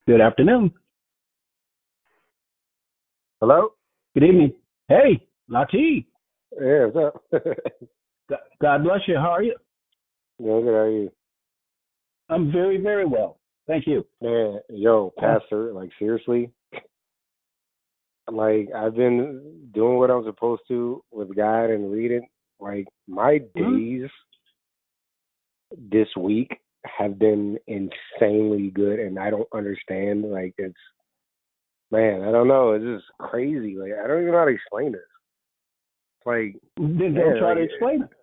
Good afternoon. Hello? Good evening. Hey, Lati. Yeah, what's up? God bless you. How are you? Good, how are you? I'm very, very well. Thank you. Man, yo, Uh, Pastor, like seriously, like I've been doing what I'm supposed to with God and reading. Like my mhm. days this week have been insanely good, and I don't understand. Like it's, man, I don't know. It's just crazy. Like I don't even know how to explain this. It's like, Then don't man, try like to explain it.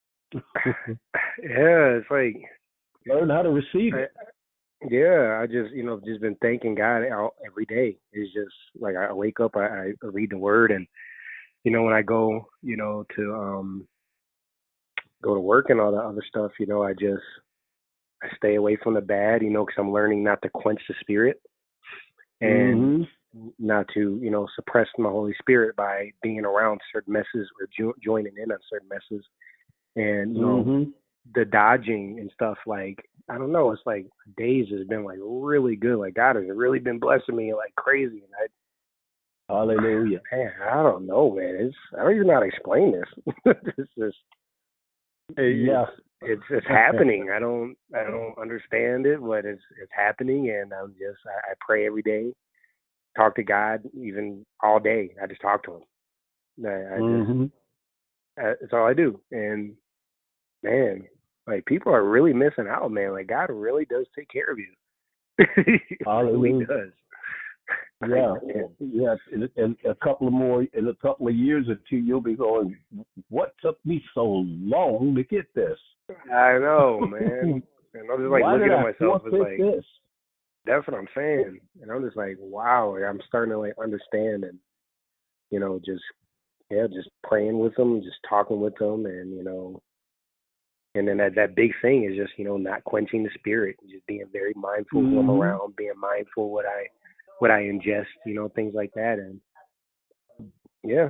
yeah, it's like Learn how to receive I, it. yeah, I just just been thanking God out every day. It's just like I wake up, I read the Word, and when I go to go to work and all that other stuff, I stay away from the bad, because I'm learning not to quench the spirit and Hmm. not to suppress my Holy Spirit by being around certain messes or joining in on certain messes, and Hmm. the dodging and stuff. Like I don't know, it's like days has been like really good. Like God has really been blessing me like crazy, and Hallelujah. man, I don't know, man. I don't even know how to explain this. It's just it's Yeah. it's happening. I don't understand it, but it's happening, and I pray every day, talk to God even all day. I just talk to Him. I just Hmm. It's all I do, and man, like people are really missing out, man. Like God really does take care of you. He really Hallelujah. does. Like Yeah. man, Yeah. In a couple of more, in a couple of years or two, you'll be going, what took me so long to get this? I know, man. And I'm just like Why did looking at I myself as forfeit like this? that's what I'm saying, and I'm just like, wow. Like, I'm starting to like understand, and just just praying with them, just talking with them, and and then that big thing is just not quenching the spirit, just being very mindful who I'm Hmm. around, being mindful what I ingest, things like that, and yeah,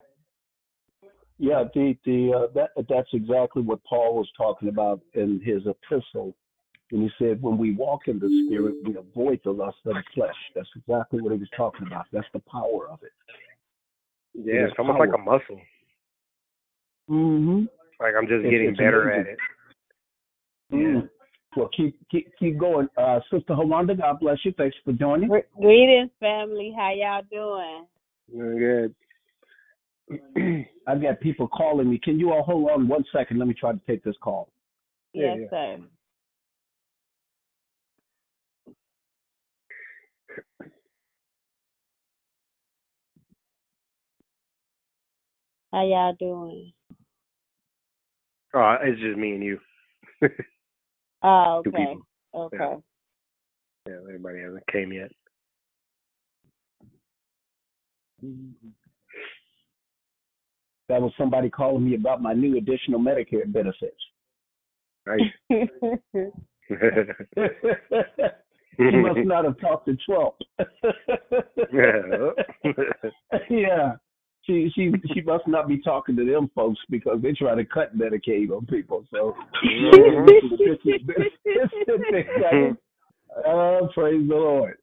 Yeah, that's exactly what Paul was talking about in his epistle when he said, "When we walk in the Spirit, we avoid the lust of the flesh." That's exactly what he was talking about. That's the power of it. It yeah, is it's almost like a powerful. muscle. Hmm. Like I'm just getting It's better at amazing. it. Yeah. Mm. Well, keep going, Sister Holanda. God bless you. Thanks for joining. Greetings, family. How y'all doing? Good. I've got people calling me. Can you all hold on 1 second? Let me try to take this call. Yeah, Yes, yeah. sir. How y'all doing? Oh, it's just me and you. Oh, Two okay. people. Yeah. Okay. Yeah, everybody hasn't came yet. That was somebody calling me about my new additional Medicare benefits. Nice. She must not have talked to Trump. Yeah. Yeah. She must not be talking to them folks because they try to cut Medicaid on people. So yeah, Mhm. this is additional benefits. Praise the Lord.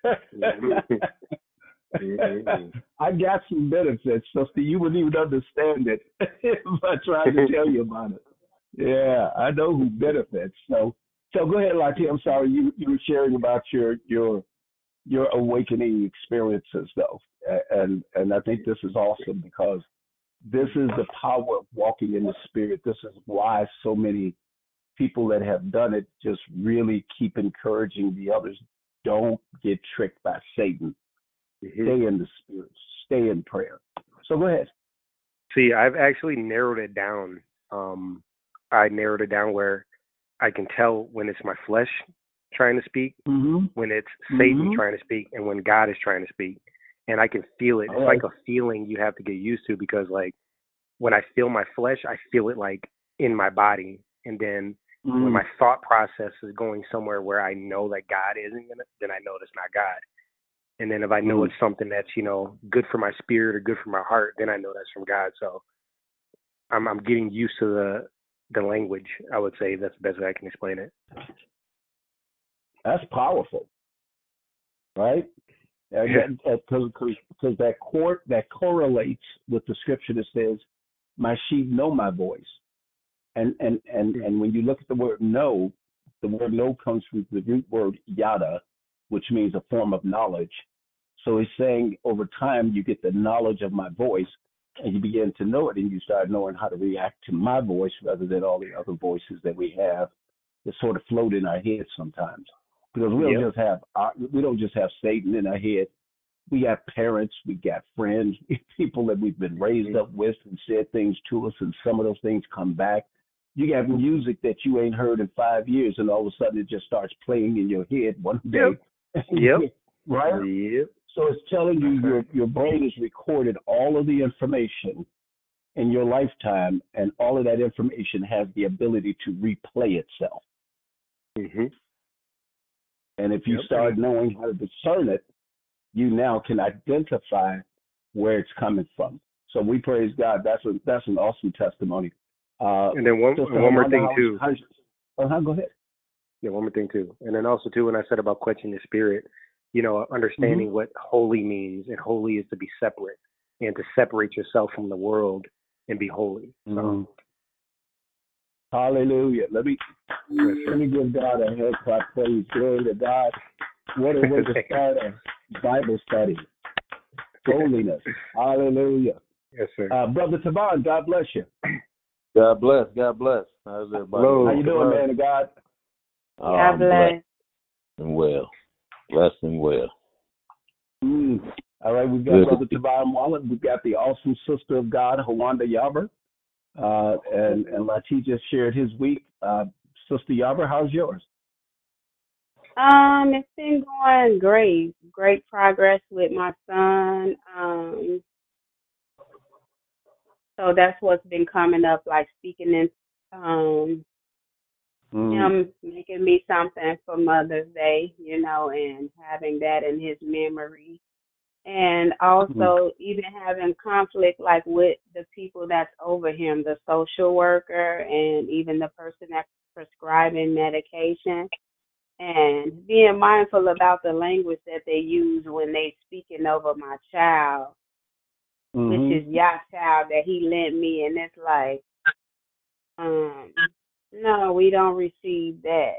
Mhm. I got some benefits, so you wouldn't even understand it if I tried to tell you about it. Yeah, I know who benefits. So go ahead, Lati. I'm sorry you were sharing about your awakening experiences though, and I think this is awesome because this is the power of walking in the Spirit. This is why so many people that have done it just really keep encouraging the others. Don't get tricked by Satan. Mhm. Stay in the Spirit. Stay in prayer. So go ahead. See, I've actually narrowed it down. Um, I narrowed it down where I can tell when it's my flesh trying to speak, Mm-hmm. when it's Satan Mm-hmm. trying to speak, and when God is trying to speak. And I can feel it. All It's like right. a feeling you have to get used to because, like, when I feel my flesh, I feel it like in my body. And then when Mm. my thought process is going somewhere where I know that God isn't in it, then I know it's not God. And then if I know Mm. it's something that's, good for my spirit or good for my heart, then I know that's from God. So I'm getting used to the language. I would say that's the best way I can explain it. That's powerful. right? Yeah. Because that correlates with the scripture that says, "My sheep know my voice." And when you look at the word "know," the word "know" comes from the root word "yada," which means a form of knowledge. So he's saying over time you get the knowledge of my voice, and you begin to know it, and you start knowing how to react to my voice rather than all the other voices that we have that sort of float in our heads sometimes. Because Yep. we don't just have Satan in our head. We got parents, we got friends, people that we've been raised up with and said things to us, and some of those things come back. You got music that you ain't heard in 5 years, and all of a sudden it just starts playing in your head one day. Yep. Right? Yep. So it's telling you That's right. your brain has recorded all of the information in your lifetime, and all of that information has the ability to replay itself. Mhm. And if you Yep. start knowing how to discern it, you now can identify where it's coming from. So we praise God. That's an awesome testimony. And then one Sister one more Hamanda, thing too. go ahead. Yeah, one more thing too. And then also too, when I said about quenching the spirit, Mm-hmm. understanding what holy means, and holy is to be separate and to separate yourself from the world and be holy. So Mm-hmm. Hallelujah. Let me yes, sir. give God a hand clap, praise. Glory to God. What a way to start a Bible study. Holiness. Hallelujah. Yes, sir. Brother Taban, God bless you. God bless. God bless. How's everybody? Hello. How you doing, man of God? Oh, God I'm blessed bless. and well. Blessed and well. All right, we've got Good. Brother Taban Wallet. We've got the awesome sister of God, Hawanda Yaber. And Lati just shared his week. Sister Yaber, how's yours? It's been going great. Great progress with my son. So that's what's been coming up, like speaking in him making me something for Mother's Day, and having that in his memory. And also even having conflict like with the people that's over him, the social worker and even the person that's prescribing medication, and being mindful about the language that they use when they speaking over my child, which is your child that he lent me. And it's like, no, we don't receive that,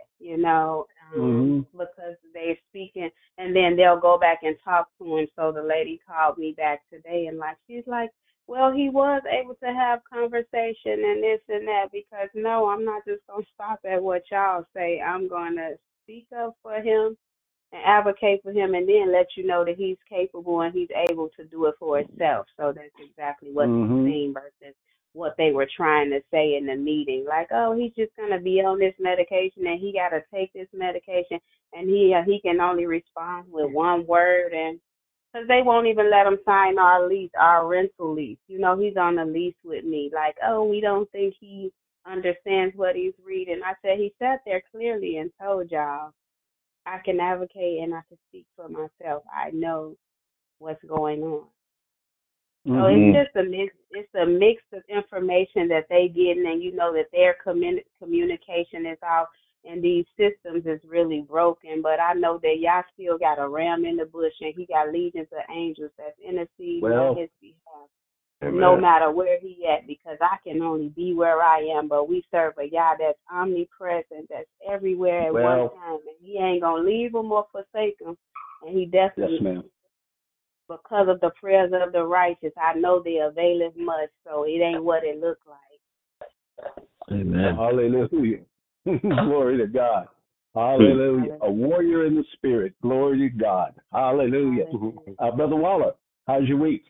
because they speaking, and then they'll go back and talk to him. So the lady called me back today, and she's like, well, he was able to have conversation and this and that, because no, I'm not just gonna stop at what y'all say. I'm gonna speak up for him and advocate for him, and then let you know that he's capable and he's able to do it for himself. So that's exactly what he's seen versus what they were trying to say in the meeting. Like, oh, he's just going to be on this medication and he got to take this medication, and he can only respond with one word, and because they won't even let him sign our lease, our rental lease. He's on a lease with me. Like, oh, we don't think he understands what he's reading. I said, he sat there clearly and told y'all, I can advocate and I can speak for myself. I know what's going on. So it's just a mix. It's a mix of information that they getting, and that their communication is off, and these systems is really broken. But I know that y'all still got a ram in the bush, and he got legions of angels that's interceding on his behalf, no matter where he at. Because I can only be where I am, but we serve a God that's omnipresent, that's everywhere at one time, and he ain't gonna leave him or forsake him. And he definitely. Yes, ma'am. Because of the prayers of the righteous, I know they availeth much, so it ain't what it look like. Amen. Hallelujah. Glory to God. Hallelujah. A warrior in the spirit. Glory to God. Hallelujah. Brother Waller, how's your week?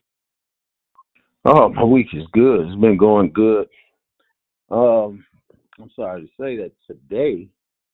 Oh, my week is good. It's been going good. I'm sorry to say that today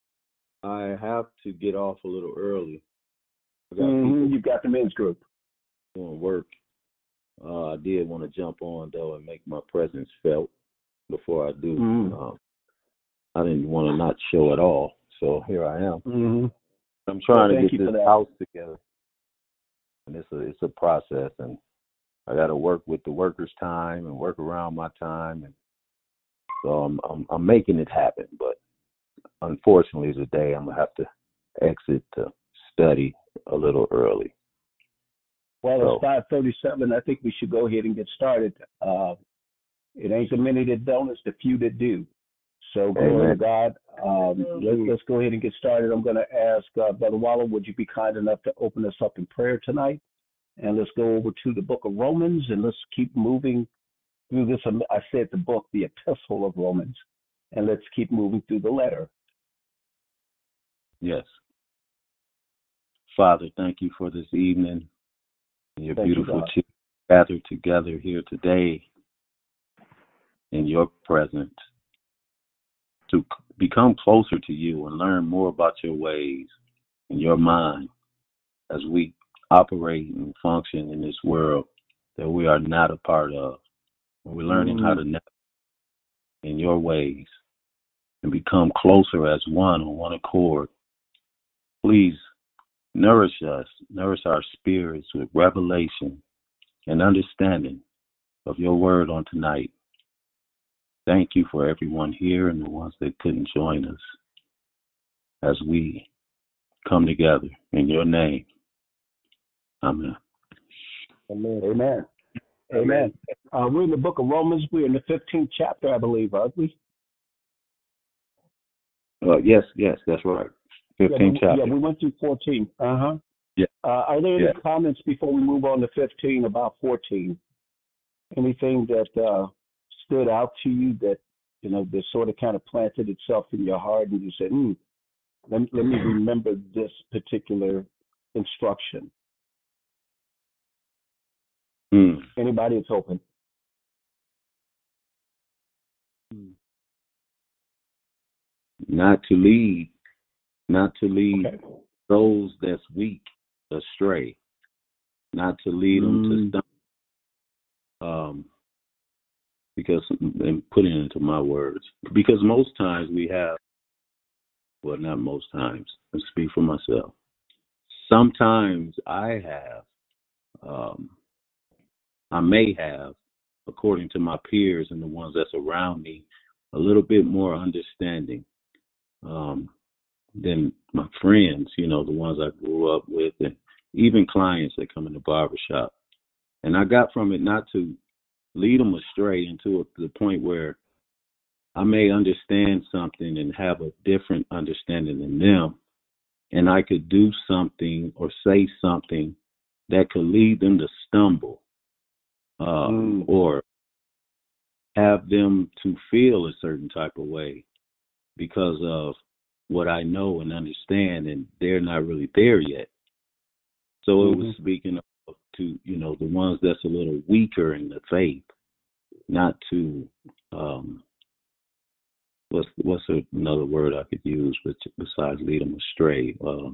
I have to get off a little early. I got people You've got the men's group doing work. I did want to jump on though and make my presence felt before I do. I didn't want to not show at all, so here I am. I'm trying to get this house together, and it's a process, and I got to work with the workers' time and work around my time, and so I'm making it happen. But unfortunately, today I'm gonna have to exit to study a little early. Well, it's 5:37. I think we should go ahead and get started. It ain't the many that don't, it's the few that do. So, glory to God. Let's go ahead and get started. I'm going to ask Brother Waller, would you be kind enough to open us up in prayer tonight? And let's go over to the book of Romans, and let's keep moving through this. I said the book, the epistle of Romans, and let's keep moving through the letter. Yes. Father, thank you for this evening. Your beautiful children gathered together here today in your presence to become closer to you and learn more about your ways and your mind as we operate and function in this world that we are not a part of. We're learning how to navigate in your ways and become closer as one on one accord. Please nourish us, nourish our spirits with revelation and understanding of your word on tonight. Thank you for everyone here and the ones that couldn't join us as we come together in your name. Amen. Amen. Amen. Amen. We're in the book of Romans. We're in the 15th chapter, I believe, aren't we? Yes, that's right. 15th chapter. Yeah, we went through 14. Yeah. Are there any comments before we move on to 15 about 14? Anything that stood out to you that, that sort of kind of planted itself in your heart and you said, let me remember this particular instruction? Anybody? It's open. Not to lead those that's weak astray, not to lead them to stumble. Because, and putting it into my words, because most times we have, well, not most times, I speak for myself. Sometimes I may have, according to my peers and the ones that's around me, a little bit more understanding than my friends, the ones I grew up with, and even clients that come in the barbershop. And I got from it not to lead them astray into the point where I may understand something and have a different understanding than them, and I could do something or say something that could lead them to stumble or have them to feel a certain type of way because of what I know and understand, and they're not really there yet. So it was speaking of to, the ones that's a little weaker in the faith, not to, what's another word I could use besides lead them astray?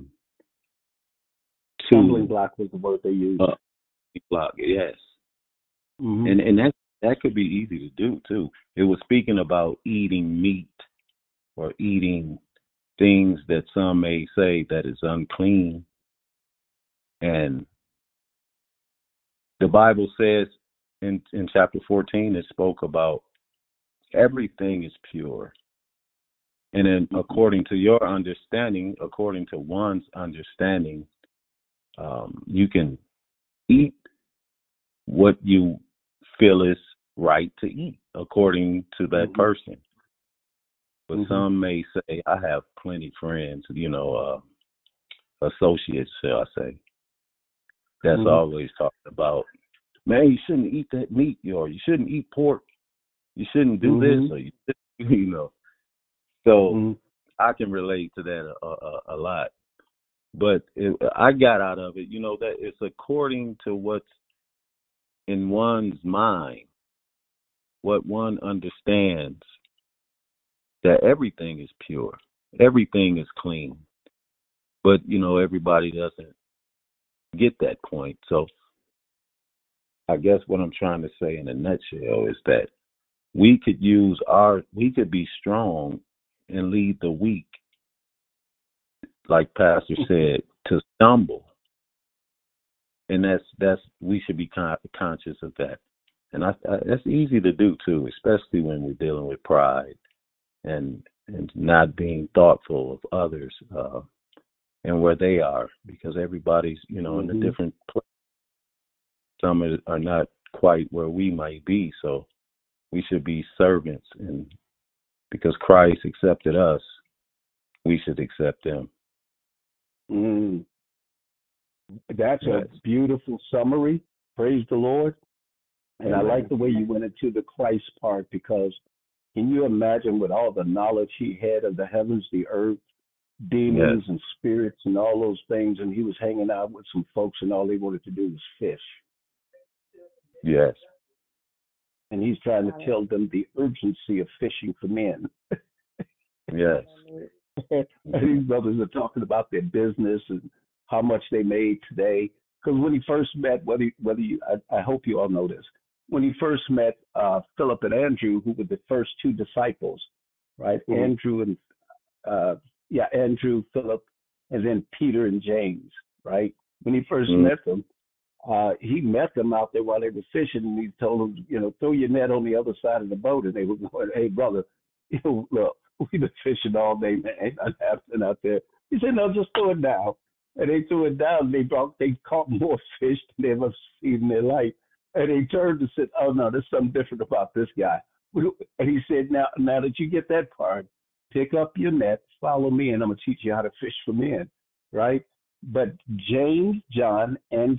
Stumbling block was the word they used. Block, yes. And that could be easy to do too. It was speaking about eating meat or eating things that some may say that is unclean. And the Bible says in chapter 14, it spoke about everything is pure. And then according to your understanding, according to one's understanding, you can eat what you feel is right to eat according to that person. But some may say, I have plenty friends, associates, shall I say, that's always talking about, man, you shouldn't eat that meat, or you shouldn't eat pork, you shouldn't do this, or you So I can relate to that a lot. But I got out of it, that it's according to what's in one's mind, what one understands, that everything is pure, everything is clean. But, everybody doesn't get that point. So I guess what I'm trying to say in a nutshell is that we could be strong and lead the weak, like Pastor said, to stumble. And that's we should be conscious of that. And that's easy to do too, especially when we're dealing with pride and not being thoughtful of others. and where they are, because everybody's, in a different place. Some are not quite where we might be, so we should be servants, and because Christ accepted us, we should accept them. That's a beautiful summary. Praise the Lord. And I like the way you went into the Christ part, because can you imagine with all the knowledge he had of the heavens, the earth, demons and spirits and all those things, and he was hanging out with some folks and all they wanted to do was fish. Yes. And he's trying to tell them the urgency of fishing for men. Yes. And these brothers are talking about their business and how much they made today. Because when he first met, I hope you all know this, when he first met Philip and Andrew, who were the first two disciples, right? Andrew, Philip, and then Peter and James, right? When he first met them, he met them out there while they were fishing, and he told them, throw your net on the other side of the boat. And they were going, hey, brother, look, we've been fishing all day, man. Ain't nothing happening out there. He said, no, just throw it down. And they threw it down. They caught more fish than they ever seen in their life. And they turned and said, oh, no, there's something different about this guy. And he said, now that you get that part, pick up your net, follow me, and I'm going to teach you how to fish for men, right? But James, John,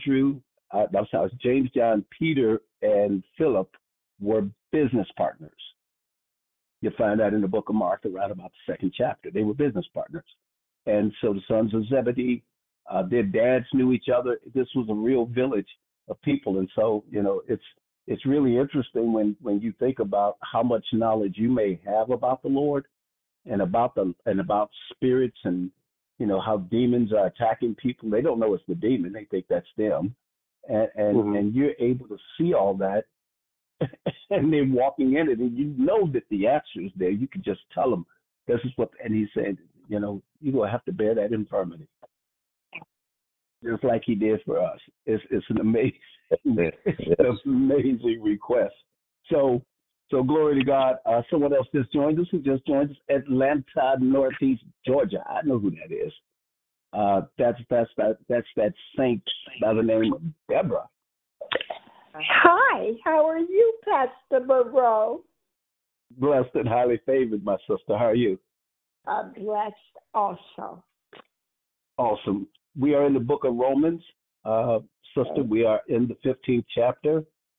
Peter, and Philip were business partners. You find that in the book of Mark, around about the second chapter. They were business partners. And so the sons of Zebedee, their dads knew each other. This was a real village of people. And so, it's really interesting when you think about how much knowledge you may have about the Lord and about spirits and, how demons are attacking people. They don't know it's the demon. They think that's them. And you're able to see all that, and they're walking in it, and you know that the answer is there. You can just tell them, this is what, and he said, you're going to have to bear that infirmity. Just like he did for us. It's an amazing request. So glory to God. Someone else just joined us. Who just joined us? Atlanta, Northeast Georgia. I know who that is. That's that saint by the name of Deborah. Hi, how are you, Pastor Monroe? Blessed and highly favored, my sister. How are you? I'm blessed also. Awesome. We are in the book of Romans, sister. We are in the 15th chapter,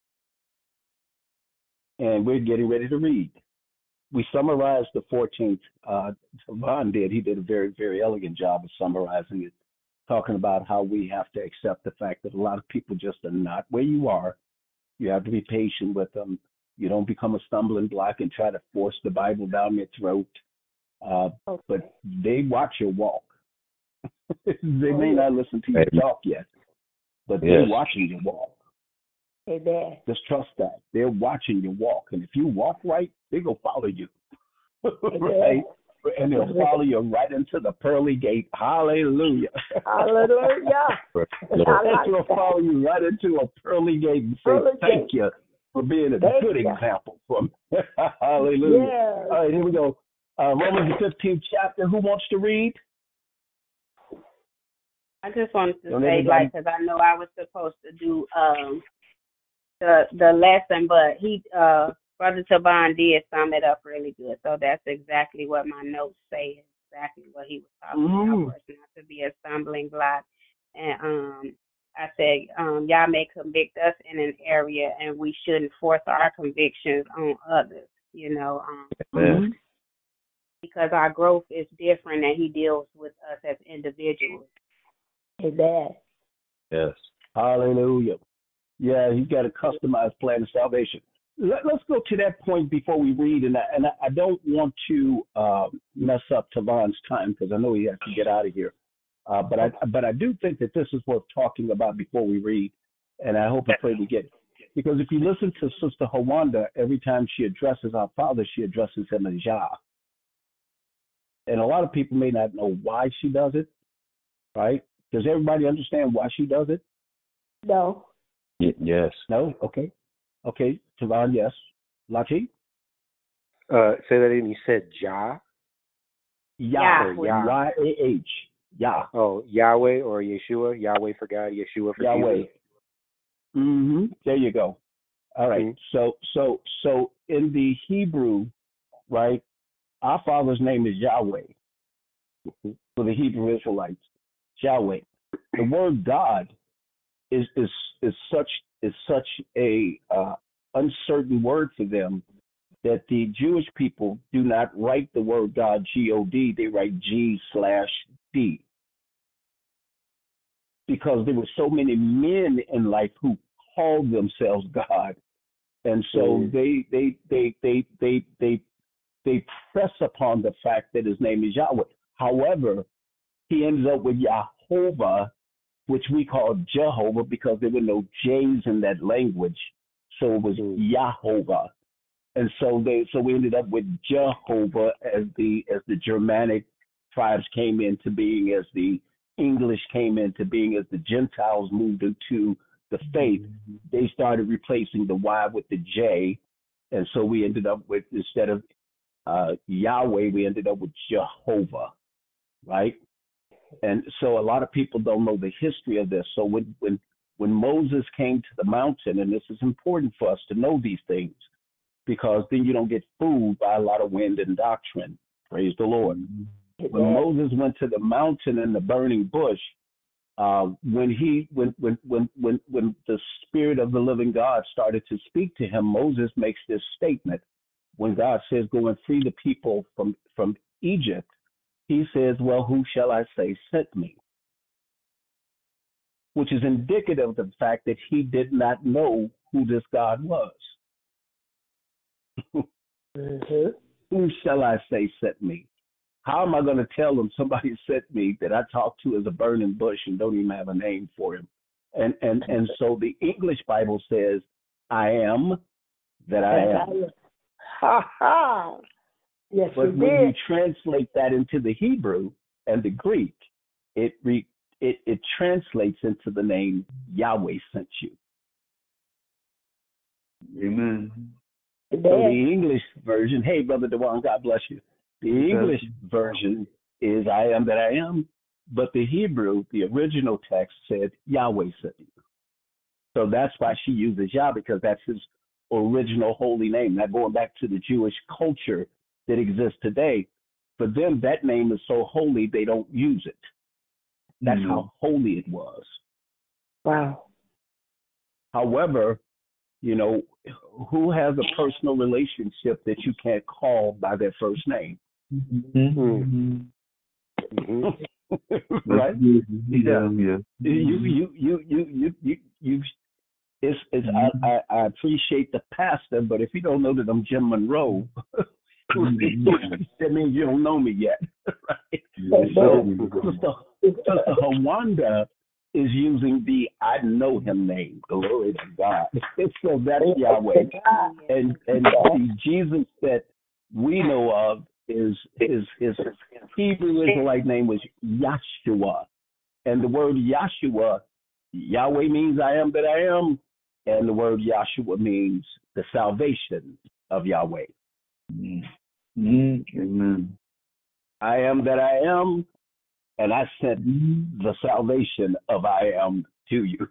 and we're getting ready to read. We summarized the 14th. Savon did. He did a very, very elegant job of summarizing it, talking about how we have to accept the fact that a lot of people just are not where you are. You have to be patient with them. You don't become a stumbling block and try to force the Bible down their throat. But they watch your walk. They may not listen to you talk yet, but they're watching your walk. Amen. Just trust that. They're watching your walk. And if you walk right, they're going to follow you. Right? And they'll follow you right into the pearly gate. Hallelujah. Hallelujah. They'll follow you right into a pearly gate and say, thank you for being a good example for me. Hallelujah. Yeah. All right, here we go. Romans the 15th chapter. Who wants to read? I just wanted to say, because I know I was supposed to do the lesson, but Brother Taban did sum it up really good. So that's exactly what my notes say. Exactly what he was talking about. For us not to be a stumbling block. And I said, y'all may convict us in an area, and we shouldn't force our convictions on others. Because our growth is different, and he deals with us as individuals. Amen. Yes. Hallelujah. Yeah, he's got a customized plan of salvation. Let's go to that point before we read, and I don't want to mess up Tavon's time because I know he has to get out of here. But I do think that this is worth talking about before we read, and I hope and pray we get it. Because if you listen to Sister Hawanda, every time she addresses our Father, she addresses him as Yah. And a lot of people may not know why she does it, right? Does everybody understand why she does it? No. Yes. No? Okay. Okay, Tavon, yes. Lati? Say that again. You said Jah? Yah. Y-A-H. Yah. Oh, Yahweh or Yeshua. Yahweh for God, Yeshua for Yahweh. Jesus. There you go. All right. So in the Hebrew, right, our Father's name is Yahweh for the Hebrew Israelites. Yahweh. The word God is such a uncertain word for them that the Jewish people do not write the word God G-O-D. They write G/D because there were so many men in life who called themselves God, and so they press upon the fact that his name is Yahweh. However, he ends up with Yahovah, which we call Jehovah because there were no J's in that language, so it was Yahovah. And so we ended up with Jehovah as the Germanic tribes came into being, as the English came into being, as the Gentiles moved into the faith. They started replacing the Y with the J, and so we ended up with, instead of Yahweh, we ended up with Jehovah, right? And so a lot of people don't know the history of this. So when Moses came to the mountain, and this is important for us to know these things, because then you don't get fooled by a lot of wind and doctrine. Praise the Lord. When Moses went to the mountain in the burning bush, when the Spirit of the living God started to speak to him, Moses makes this statement. When God says, go and free the people from Egypt, he says, well, who shall I say sent me? Which is indicative of the fact that he did not know who this God was. Who shall I say sent me? How am I going to tell them somebody sent me that I talked to as a burning bush and don't even have a name for him? And so the English Bible says, I am that I am. Ha ha. Yes, but when you translate that into the Hebrew and the Greek, it translates into the name Yahweh sent you. Amen. So the English version, hey, Brother Dewan, God bless you. The English version is I am that I am, but the Hebrew, the original text said Yahweh sent you. So that's why she uses Yah, because that's his original holy name. Now going back to the Jewish culture that exists today, for them that name is so holy they don't use it. That's how holy it was. Wow. However, you know, who has a personal relationship that you can't call by their first name? Right? Yeah. I appreciate the pastor, but if you don't know that I'm Jim Monroe, that means you don't know me yet, right? So Sister Hawanda is using the I know him name. Glory to God. So that's Yahweh. And the Jesus that we know of is his Hebrew Israelite name was Yahshua. And the word Yahshua, Yahweh means I am that I am, and the word Yahshua means the salvation of Yahweh. Amen. I am that I am, and I sent the salvation of I am to you.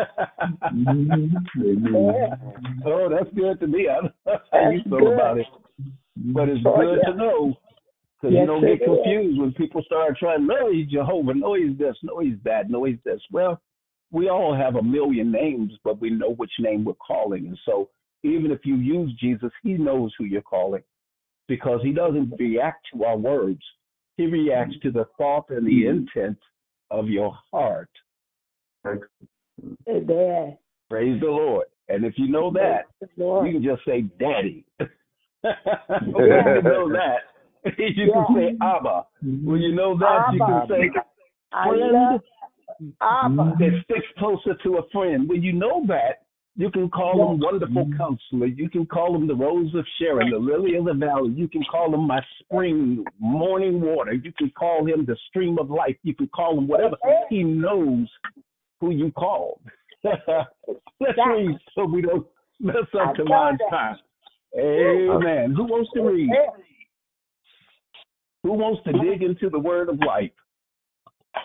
Oh, that's good to me. I don't know how you feel about it, but it's good to know, because you don't get confused when people start trying, no, he's Jehovah, no, he's this, no, he's that, no, he's this. Well, we all have a million names, but we know which name we're calling. And so even if you use Jesus, he knows who you're calling, because he doesn't react to our words. He reacts to the thought and the intent of your heart. Amen. Praise the Lord. And if you know that, you can just say daddy. When you know that, you can say Abba. When you know that, Abba. you can say friend. It sticks closer to a friend. When you know that, you can call him Wonderful Counselor. You can call him the Rose of Sharon, the Lily of the Valley. You can call him my spring, morning water. You can call him the stream of life. You can call him whatever. He knows who you called. Let's read so we don't mess up tomorrow's time. Amen. Who wants to read? Who wants to dig into the word of life?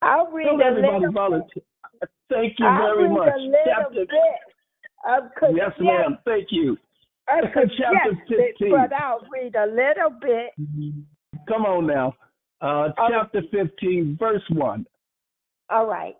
I'll read Don't a everybody little. volunteer. Thank you I'll very read much. a little bit of Yes, ma'am. Thank you. Chapter 15. but I'll read a little bit. Come on now. Chapter 15, verse 1. All right.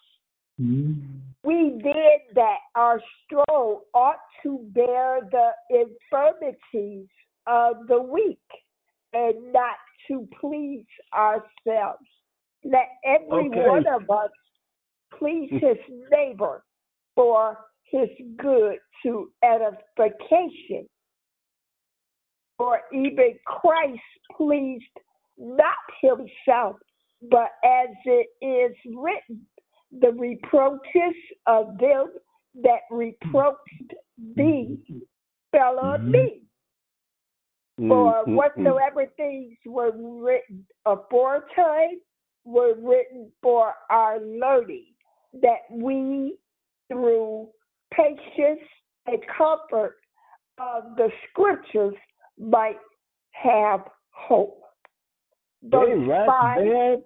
We did that our strong ought to bear the infirmities of the weak and not to please ourselves. Let every one of us please his neighbor for his good to edification. For even Christ pleased not himself, but as it is written, the reproaches of them that reproached thee fell on me. For whatsoever things were written aforetime were written for our learning, that we through patience and comfort of the scriptures might have hope. Stay right there.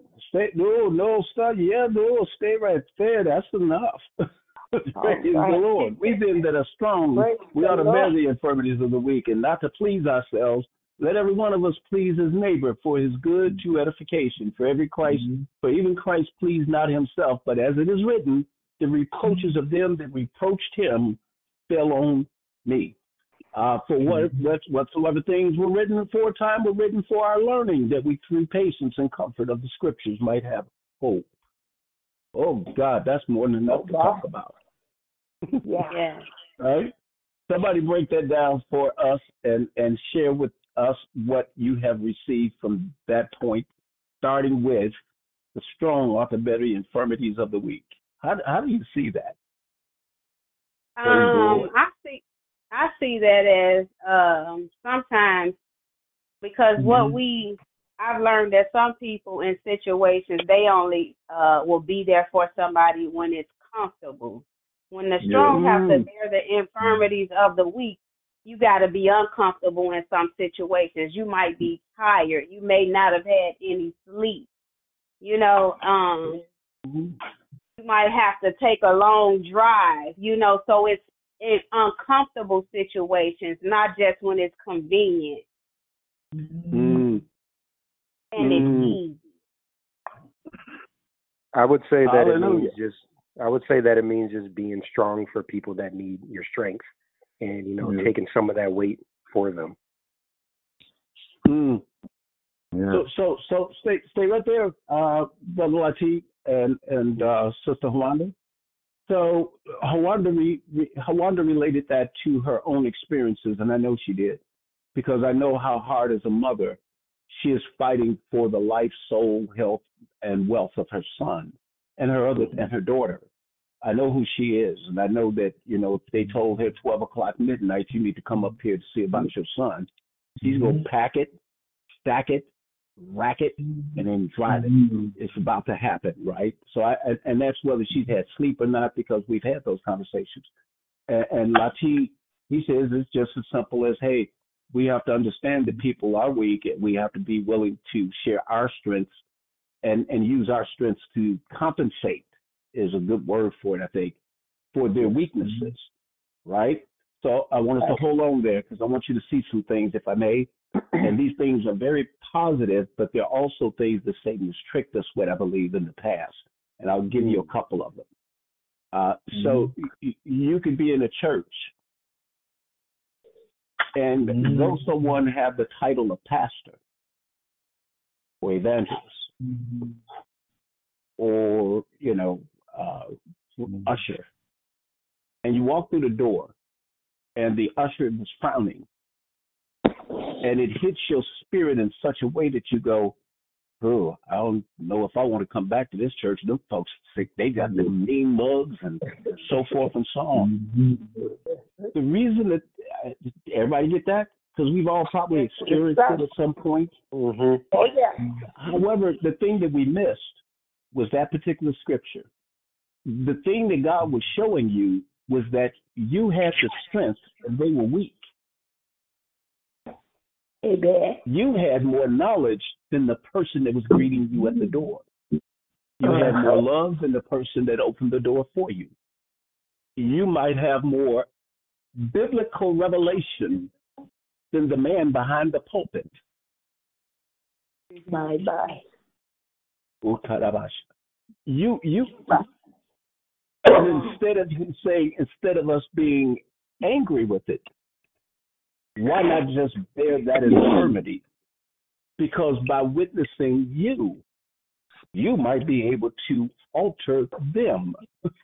Stay right there. That's enough. Praise the Lord. We then that are strong, we ought to bear the infirmities of the weak and not to please ourselves. Let every one of us please his neighbor for his good to edification. For even Christ pleased not himself, but as it is written, the reproaches of them that reproached him fell on me. For whatsoever things were written aforetime were written for our learning, that we through patience and comfort of the scriptures might have hope. Oh God, that's more than enough to talk about. Yeah. Right? Somebody break that down for us and share with us what you have received from that point, starting with the strong ought to bear the infirmities of the weak. How do you see that? I see that as sometimes, because I've learned that some people in situations, they only will be there for somebody when it's comfortable. When the strong have to bear the infirmities of the weak, you got to be uncomfortable in some situations. You might be tired. You may not have had any sleep. You might have to take a long drive, so it's in uncomfortable situations, not just when it's convenient and it's easy. I would say that it means just being strong for people that need your strength and, taking some of that weight for them. Yeah. So stay right there, Brother Latif and Sister Hawanda. So Hawanda related that to her own experiences, and I know she did, because I know how hard as a mother she is fighting for the life, soul, health, and wealth of her son and her daughter. I know who she is, and I know that if they told her 12 o'clock midnight you need to come up here to see about your son, she's gonna pack it, stack it, rack it, and then drive it. It's about to happen, right? So and that's whether she's had sleep or not, because we've had those conversations. And Latif, he says it's just as simple as, hey, we have to understand that people are weak, and we have to be willing to share our strengths and use our strengths to compensate, is a good word for it, I think, for their weaknesses, right? So I want us to hold on there, because I want you to see some things, if I may. And these things are very positive, but they're also things that Satan has tricked us with, I believe, in the past. And I'll give you a couple of them. So you could be in a church, and though someone have the title of pastor or evangelist or, usher, and you walk through the door and the usher is frowning, and it hits your spirit in such a way that you go, oh, I don't know if I want to come back to this church. Them folks, they got the mean mugs and so forth and so on. The reason that everybody get that, because we've all probably experienced it at some point. Oh, yeah. However, the thing that we missed was that particular scripture. The thing that God was showing you was that you had the strength and they were weak. Amen. You had more knowledge than the person that was greeting you at the door. You had more love than the person that opened the door for you. You might have more biblical revelation than the man behind the pulpit. My. You and instead of us being angry with it, why not just bear that infirmity? Because by witnessing you might be able to alter them.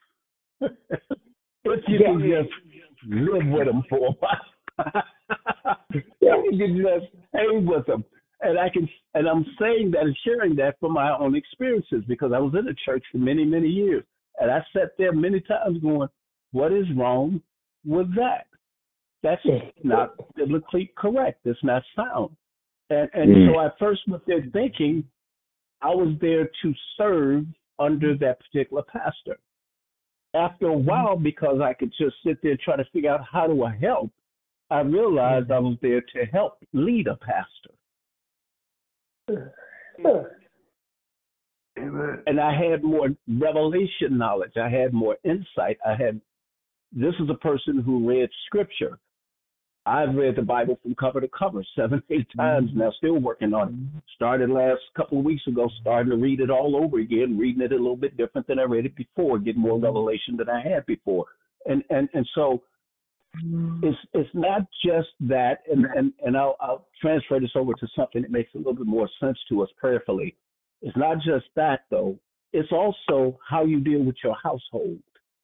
But you can just live with them for a while. You can just hang with them. And I'm saying that and sharing that from my own experiences, because I was in the church for many, many years. And I sat there many times going, what is wrong with that? That's not biblically correct. It's not sound. And so I first went there thinking I was there to serve under that particular pastor. After a while, because I could just sit there and try to figure out how do I help, I realized I was there to help lead a pastor. And I had more revelation knowledge. I had more insight. This is a person who read scripture. I've read the Bible from cover to cover 7, 8 times now, still working on it. Started last couple of weeks ago, starting to read it all over again, reading it a little bit different than I read it before, getting more revelation than I had before. And so it's not just that, and I'll transfer this over to something that makes a little bit more sense to us prayerfully. It's not just that, though. It's also how you deal with your household.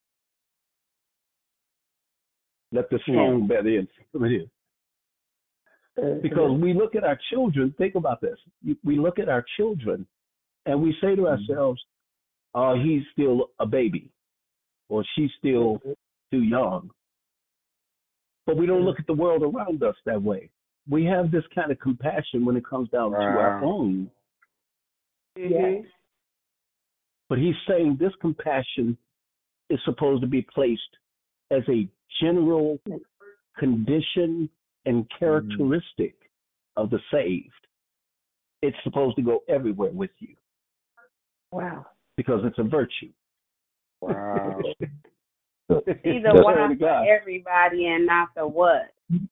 Let the strong bear the infirmity. Because we look at our children, think about this. We look at our children and we say to ourselves, he's still a baby or she's still too young. But we don't look at the world around us that way. We have this kind of compassion when it comes down to our own. Yes. But he's saying this compassion is supposed to be placed as a general condition and characteristic of the saved. It's supposed to go everywhere with you. Wow. Because it's a virtue. Wow. See the why for everybody and not the what.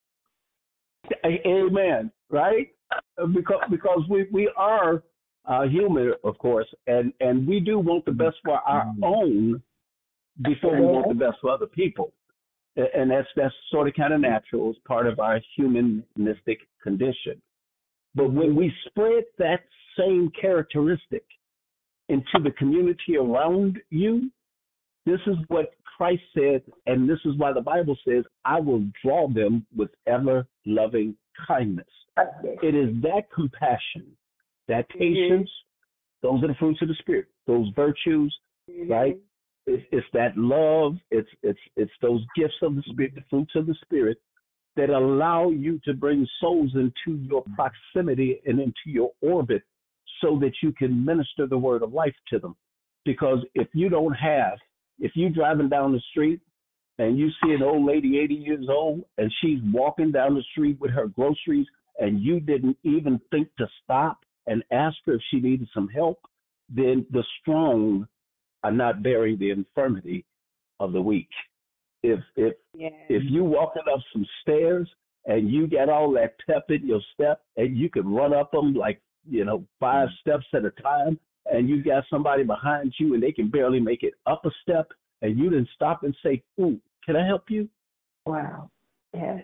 Amen. Right? Because we are human, of course, and we do want the best for our own before we want the best for other people. And that's sort of kind of natural. It's part of our humanistic condition. But when we spread that same characteristic into the community around you, this is what Christ said, and this is why the Bible says, I will draw them with ever-loving kindness. It is that compassion, that patience, those are the fruits of the Spirit, those virtues, right? It's that love, it's those gifts of the Spirit, the fruits of the Spirit, that allow you to bring souls into your proximity and into your orbit so that you can minister the word of life to them. Because if you're driving down the street and you see an old lady, 80 years old, and she's walking down the street with her groceries, and you didn't even think to stop and ask her if she needed some help, then the strong are not bearing the infirmity of the weak. If you walking up some stairs and you got all that pep in your step and you can run up them like 5 steps at a time, and you got somebody behind you and they can barely make it up a step, and you didn't stop and say, "Ooh, can I help you?" Wow. Yes.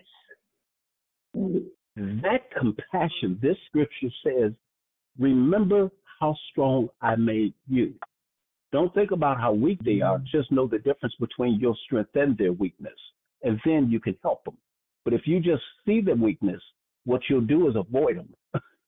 That compassion, this scripture says, remember how strong I made you. Don't think about how weak they are. Just know the difference between your strength and their weakness, and then you can help them. But if you just see the weakness, what you'll do is avoid them.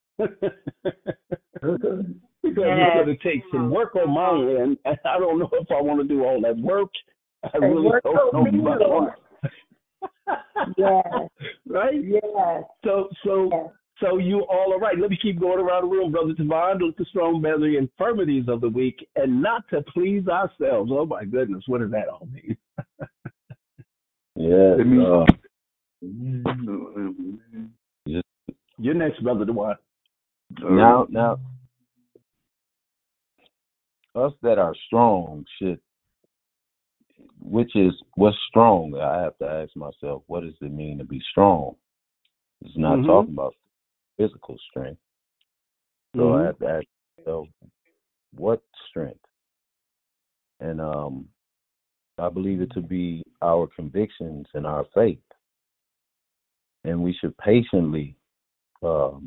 Because it's going to take some work on my end, and I don't know if I want to do all that work. I really don't know about it. Yes. Right? Yes. So you all are right. Let me keep going around the room, Brother Tavon. Look the strong bear the infirmities of the weak, and not to please ourselves. Oh my goodness, what does that all mean? You're next, Brother Tavon. Now, us that are strong should, what's strong? I have to ask myself, what does it mean to be strong? It's not talking about physical strength. So I have to ask myself, what strength? And I believe it to be our convictions and our faith. And we should patiently put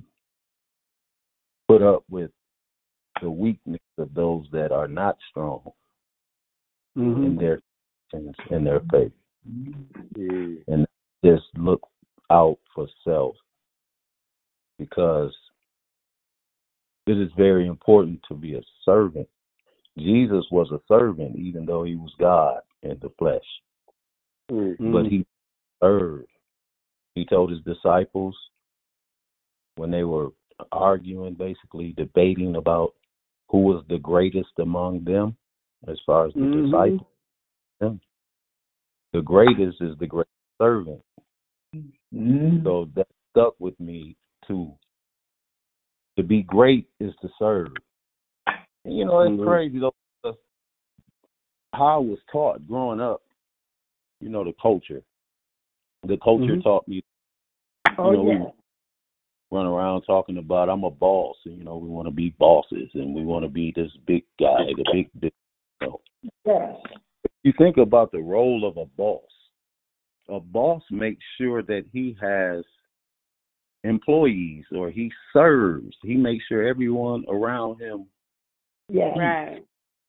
up with the weakness of those that are not strong in their convictions and their faith. And just look out for self, because it is very important to be a servant. Jesus was a servant, even though he was God in the flesh. But he served. He told his disciples, when they were arguing, basically debating about who was the greatest among them, as far as the disciples, the greatest is the great servant. So that stuck with me too. To be great is to serve. And, it's crazy though, because how I was taught growing up, the culture. The culture taught me, we run around talking about I'm a boss, and, we want to be bosses, and we want to be this big guy, the big. Yes. If you think about the role of a boss makes sure that he has employees, or he serves. He makes sure everyone around him. Yes. Right.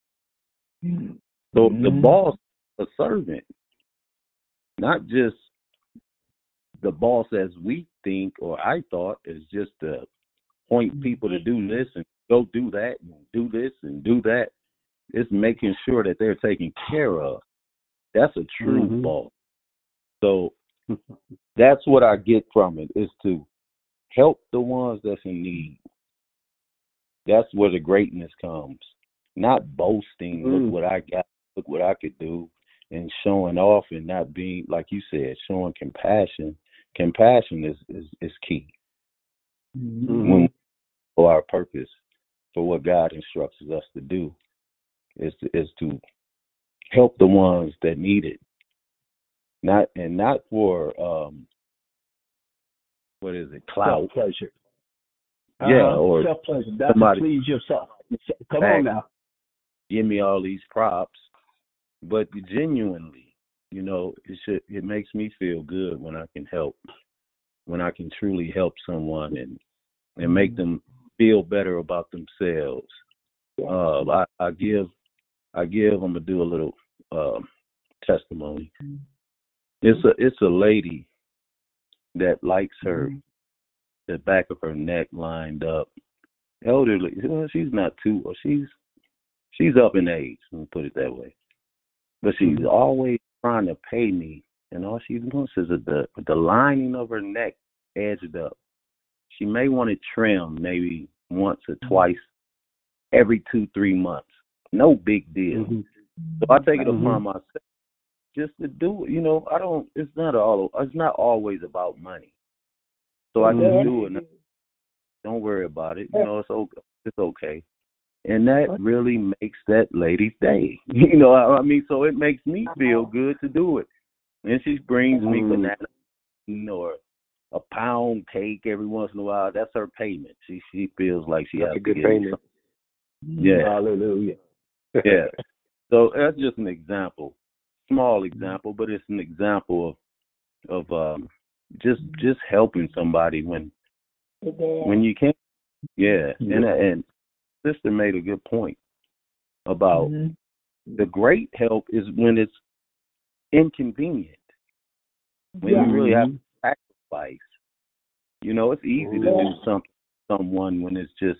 So the boss is a servant, not just the boss as we think, or I thought, is just to point people to do this and go do that and do this and do that. It's making sure that they're taken care of. That's a true boss. So that's what I get from it, is to help the ones that's in need. That's where the greatness comes. Not boasting, look what I got, look what I could do, and showing off, and not being, like you said, showing compassion. Compassion is key. When for our purpose, for what God instructs us to do, is to help the ones that need it. Not for what is it, clout, self-pleasure. or self-pleasure. That's to please yourself. Come on now. Give me all these props, but genuinely, it makes me feel good when I can help, when I can truly help someone and make them feel better about themselves. I give. I'm gonna do a little testimony. It's a lady that likes the back of her neck lined up. Elderly. Well, she's not too. Or she's up in age. Let me put it that way. But she's always trying to pay me, and all she's doing is the lining of her neck edged up. She may want it trimmed maybe once or twice every 2-3 months. No big deal. So I take it upon myself just to do it. I don't. It's not always about money. So I just do it. Don't worry about it. It's okay. And that really makes that lady's day. So it makes me feel good to do it. And she brings me banana or a pound cake every once in a while. That's her payment. She feels like she has a good payment. Yeah. Hallelujah. Yeah. So that's just an example. Small example, but it's an example of just helping somebody when you can. Yeah. And sister made a good point about the great help is when it's inconvenient, when you really have to sacrifice. It's easy to do someone when it's just,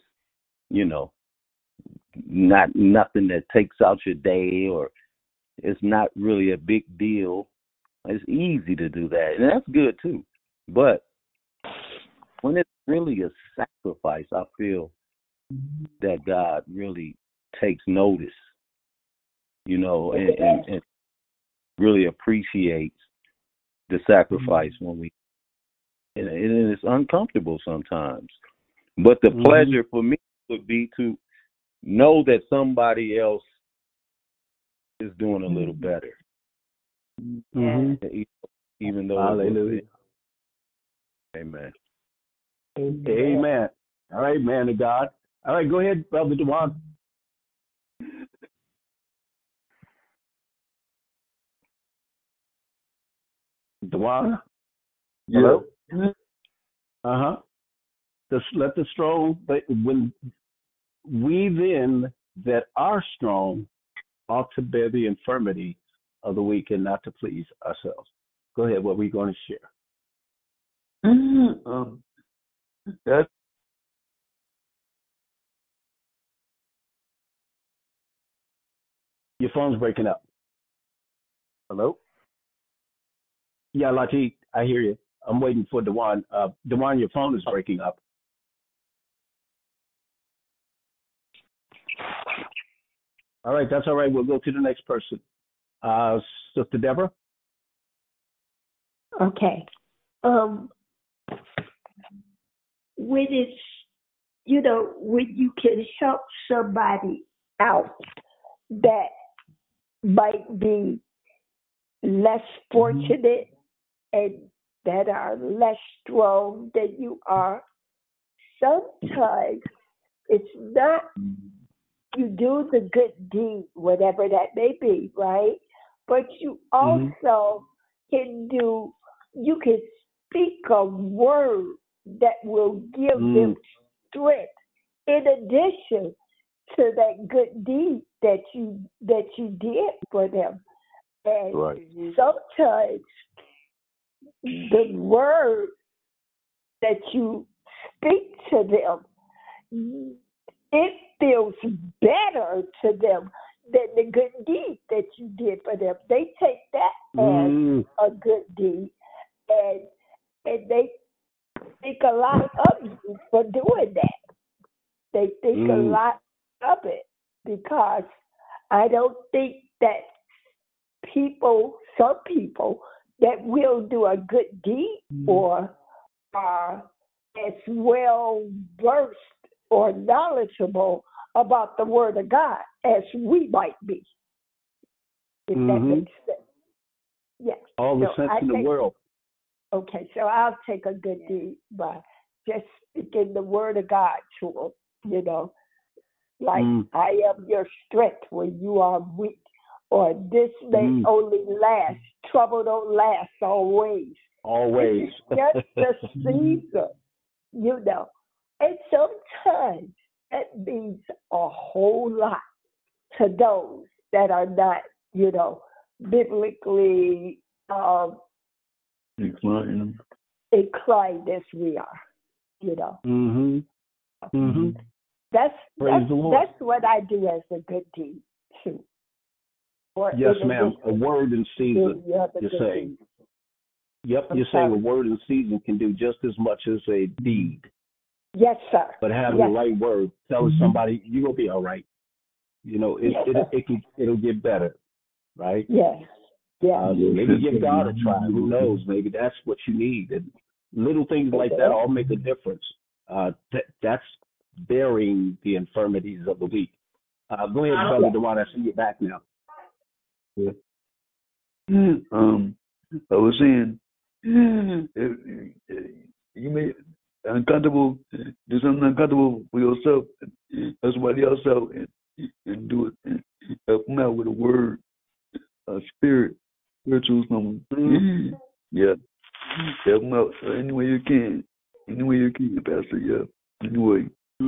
not nothing that takes out your day, or it's not really a big deal. It's easy to do that, and that's good too. But when it's really a sacrifice, I feel that God really takes notice, and really appreciates the sacrifice when and it's uncomfortable sometimes. But the pleasure for me would be to know that somebody else is doing a little better. Mm-hmm. Even though. Hallelujah. Amen. Amen. All right, man of God. All right, go ahead, Brother Dewan. Dewan? Hello? Uh-huh. Just let the strong, but when we then that are strong ought to bear the infirmity of the weak and not to please ourselves. Go ahead, what were we going to share? That's Your phone's breaking up. Hello? Yeah, Latif, I hear you. I'm waiting for Dewan. Dewan, your phone is breaking up. All right, that's all right. We'll go to the next person. Sister Deborah? Okay. When it's, when you can help somebody out that might be less fortunate and that are less strong than you are, sometimes it's not you do the good deed, whatever that may be, right? But you also can speak a word that will give them strength in addition to that good deed that you did for them. And sometimes the word that you speak to them, it feels better to them than the good deed that you did for them. They take that as a good deed, and they think a lot of you for doing that. They think a lot of it because I don't think that some people that will do a good deed or are as well versed or knowledgeable about the Word of God as we might be. If that makes sense. Yes. All the sense in the world. Okay, so I'll take a good deed by just speaking the Word of God to them, like I am your strength when you are weak, or this may only last. Trouble don't last always. Always. Just the season, And sometimes that means a whole lot to those that are not, biblically inclined as we are, That's what I do as a good deed too. Yes, ma'am. A word in season. You're saying. Yep, you're saying a word in season can do just as much as a deed. Yes, sir. But having the right word, telling somebody you're gonna be all right. It'll get better, right? Yes. Maybe give God a try. Who knows? Maybe that's what you need. And little things like that all make a difference. That's bearing the infirmities of the weak. Go ahead, Brother Dewan. I see you back now. Yeah. I was saying, you may uncomfortable, do something uncomfortable for yourself, help somebody else out, and do it. Help them out with a word, a spiritual something. Yeah, help them out any way you can, Pastor. Yeah, anyway.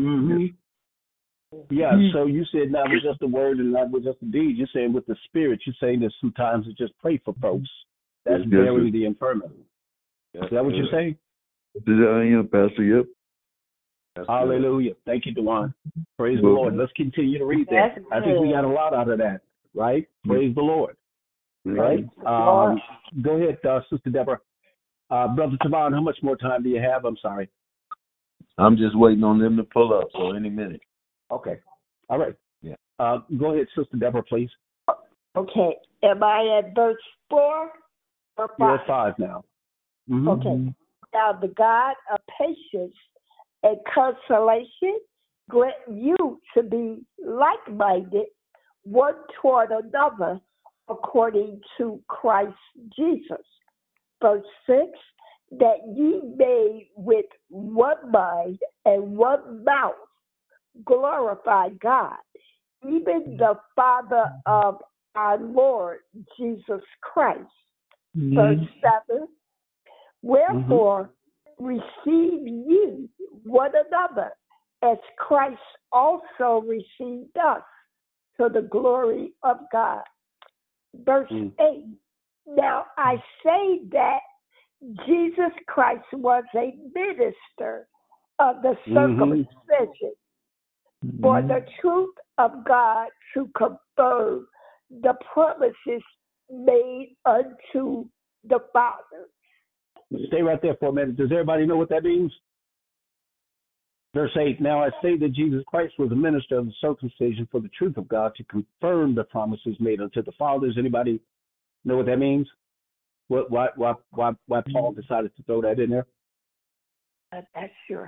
Yeah, so you said not with just the word and not with just the deed. You're saying with the spirit. You're saying that sometimes it's just pray for folks. That's bearing the infirmity. Is that what you're saying? I am, Pastor. Yep. Hallelujah. Thank you, Dewan. Praise the Lord. Let's continue to read that. I think we got a lot out of that, right? Praise the Lord. Right? Go ahead, Sister Deborah. Brother Tavon, how much more time do you have? I'm sorry. I'm just waiting on them to pull up, so any minute. Okay. All right. Yeah. Go ahead, Sister Deborah, please. Okay. Am I at verse 4 or 5? You're at 5 now. Okay. Now the God of patience and consolation, grant you to be like-minded one toward another according to Christ Jesus. Verse 6, that ye may with one mind and one mouth glorify God, even the Father of our Lord Jesus Christ. Verse 7, wherefore receive ye one another as Christ also received us to the glory of God. Verse 8, now I say that Jesus Christ was a minister of the circumcision for the truth of God to confirm the promises made unto the fathers. Stay right there for a minute. Does everybody know what that means? Verse 8, now I say that Jesus Christ was a minister of the circumcision for the truth of God to confirm the promises made unto the fathers. Anybody know what that means? Why Paul decided to throw that in there? That's sure.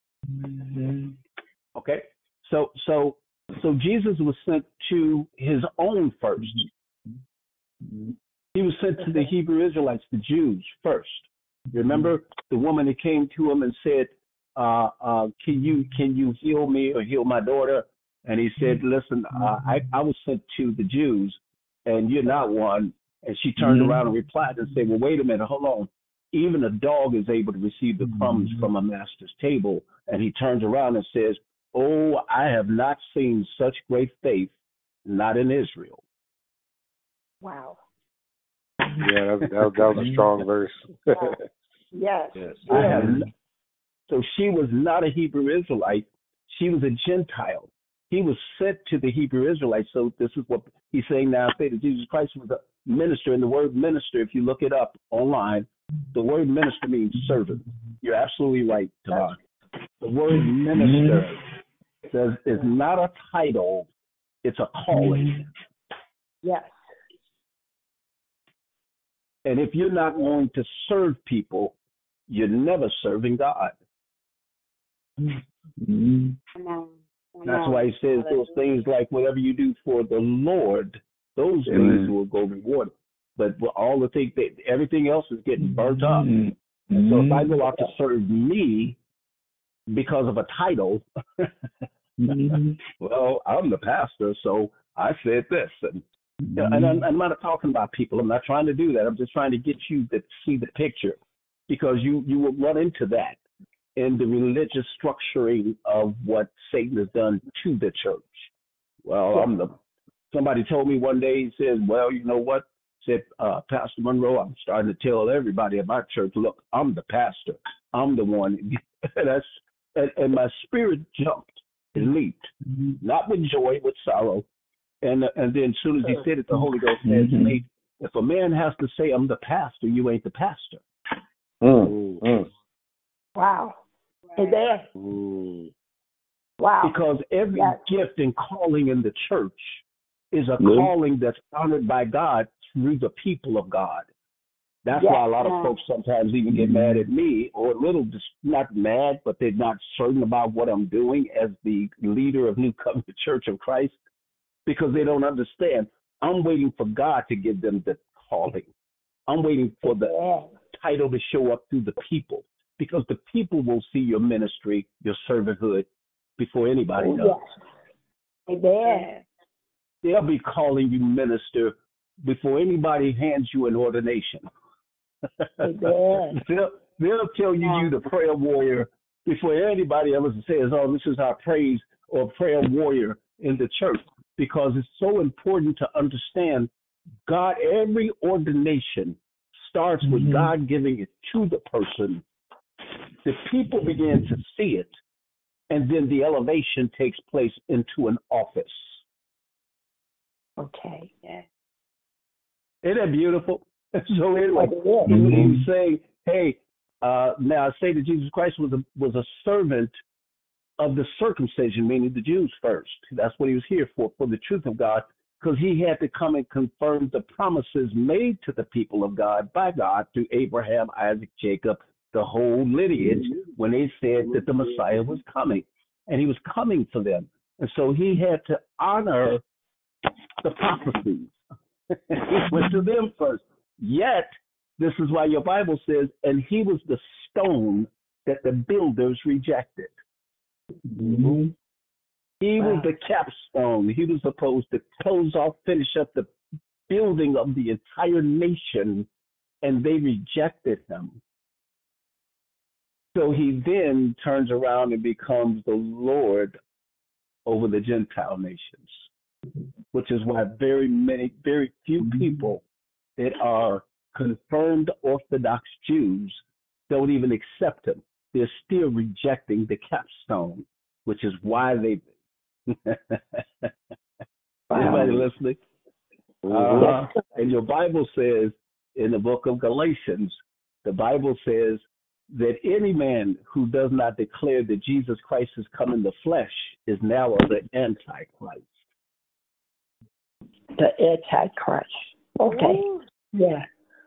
Okay. So Jesus was sent to his own first. He was sent to the Hebrew Israelites, the Jews, first. Remember the woman that came to him and said, can you heal me or heal my daughter? And he said, listen, I was sent to the Jews and you're not one. And she turned around and replied and said, well, wait a minute, hold on. Even a dog is able to receive the crumbs from a master's table. And he turns around and says, oh, I have not seen such great faith, not in Israel. Wow. Yeah, that was a strong verse. Yes. I have not. So she was not a Hebrew Israelite. She was a Gentile. He was sent to the Hebrew Israelites. So this is what he's saying now. Say that Jesus Christ was a minister. And the word minister, if you look it up online, the word minister means servant. You're absolutely right, Tamar. The word minister says is not a title, it's a calling. Yes. And if you're not going to serve people, you're never serving God. That's why he says those things like whatever you do for the Lord, those things will go rewarded. But all the things, everything else is getting burnt up. And so if I go out to serve me because of a title, well, I'm the pastor, so I said this. And I'm not talking about people. I'm not trying to do that. I'm just trying to get you to see the picture, because you will run into that in the religious structuring of what Satan has done to the church. Well, somebody told me one day, he says, well, you know what? Said, Pastor Monroe, I'm starting to tell everybody at my church, look, I'm the pastor. I'm the one. And my spirit jumped and leaped, not with joy, with sorrow. And then as soon as he said it, the Holy Ghost said to me, if a man has to say, I'm the pastor, you ain't the pastor. Wow. Amen. Wow. Because every gift and calling in the church is a calling that's honored by God through the people of God. That's why a lot of folks sometimes even get mad at me, or a little, not mad, but they're not certain about what I'm doing as the leader of New Covenant Church of Christ, because they don't understand. I'm waiting for God to give them the calling. I'm waiting for the title to show up through the people, because the people will see your ministry, your servanthood, before anybody does. Amen. They'll be calling you minister before anybody hands you an ordination. Amen. They'll tell you the prayer warrior before anybody ever says, oh, this is our praise or prayer warrior in the church, because it's so important to understand God. Every ordination starts with God giving it to the person. The people begin to see it, and then the elevation takes place into an office. Okay. Yeah. Isn't that beautiful? So anyway, he's saying, hey, now I say that Jesus Christ was a servant of the circumcision, meaning the Jews first. That's what he was here for the truth of God, because he had to come and confirm the promises made to the people of God by God through Abraham, Isaac, Jacob, the whole lineage, when they said that the Messiah was coming. and he was coming for them. And so he had to honor the prophecies. He went to them first. Yet, this is why your Bible says, and he was the stone that the builders rejected. Mm-hmm. He was the capstone. He was supposed to close off, finish up the building of the entire nation, and they rejected him. So he then turns around and becomes the Lord over the Gentile nations, which is why very few people that are confirmed Orthodox Jews don't even accept him. They're still rejecting the capstone, which is why they. Anybody listening? And your Bible says in the book of Galatians, the Bible says that any man who does not declare that Jesus Christ has come in the flesh is now of the Antichrist. The Antichrist. Okay. Yeah.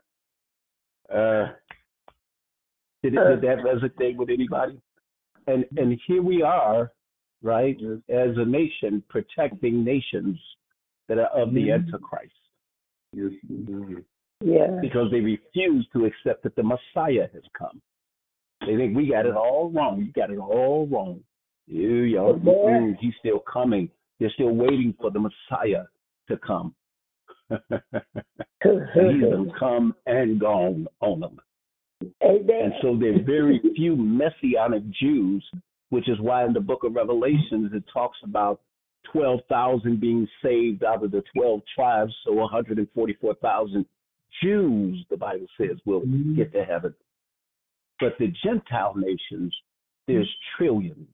Did that resonate with anybody? And here we are, right, as a nation protecting nations that are of the Antichrist. Yes. Yeah. Because they refuse to accept that the Messiah has come. They think we got it all wrong. You got it all wrong. He's still coming. They're still waiting for the Messiah to come. And he's been come and gone on them. Amen. And so there are very few Messianic Jews, which is why in the book of Revelations it talks about 12,000 being saved out of the 12 tribes, so 144,000 Jews, the Bible says, will get to heaven. But the Gentile nations, there's trillions.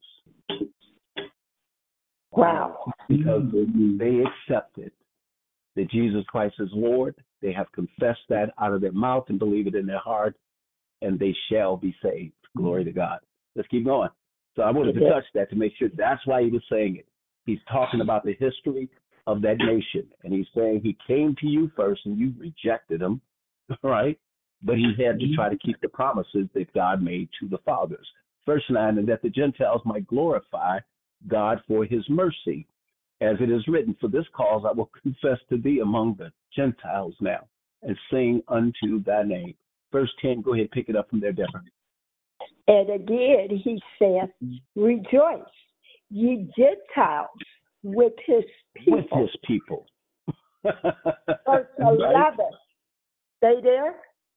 Wow. Because they accepted that Jesus Christ is Lord. They have confessed that out of their mouth and believe it in their heart, and they shall be saved. Glory to God. Let's keep going. So I wanted to touch that to make sure that's why he was saying it. He's talking about the history of that nation, and he's saying he came to you first and you rejected him, right? But he had to try to keep the promises that God made to the fathers. Verse 9, and that the Gentiles might glorify God for his mercy. As it is written, for this cause I will confess to thee among the Gentiles now, and sing unto thy name. Verse 10, go ahead, pick it up from there, Deborah. And again he saith, rejoice, ye Gentiles, with his people. With his people. Verse 11. Right? Stay there?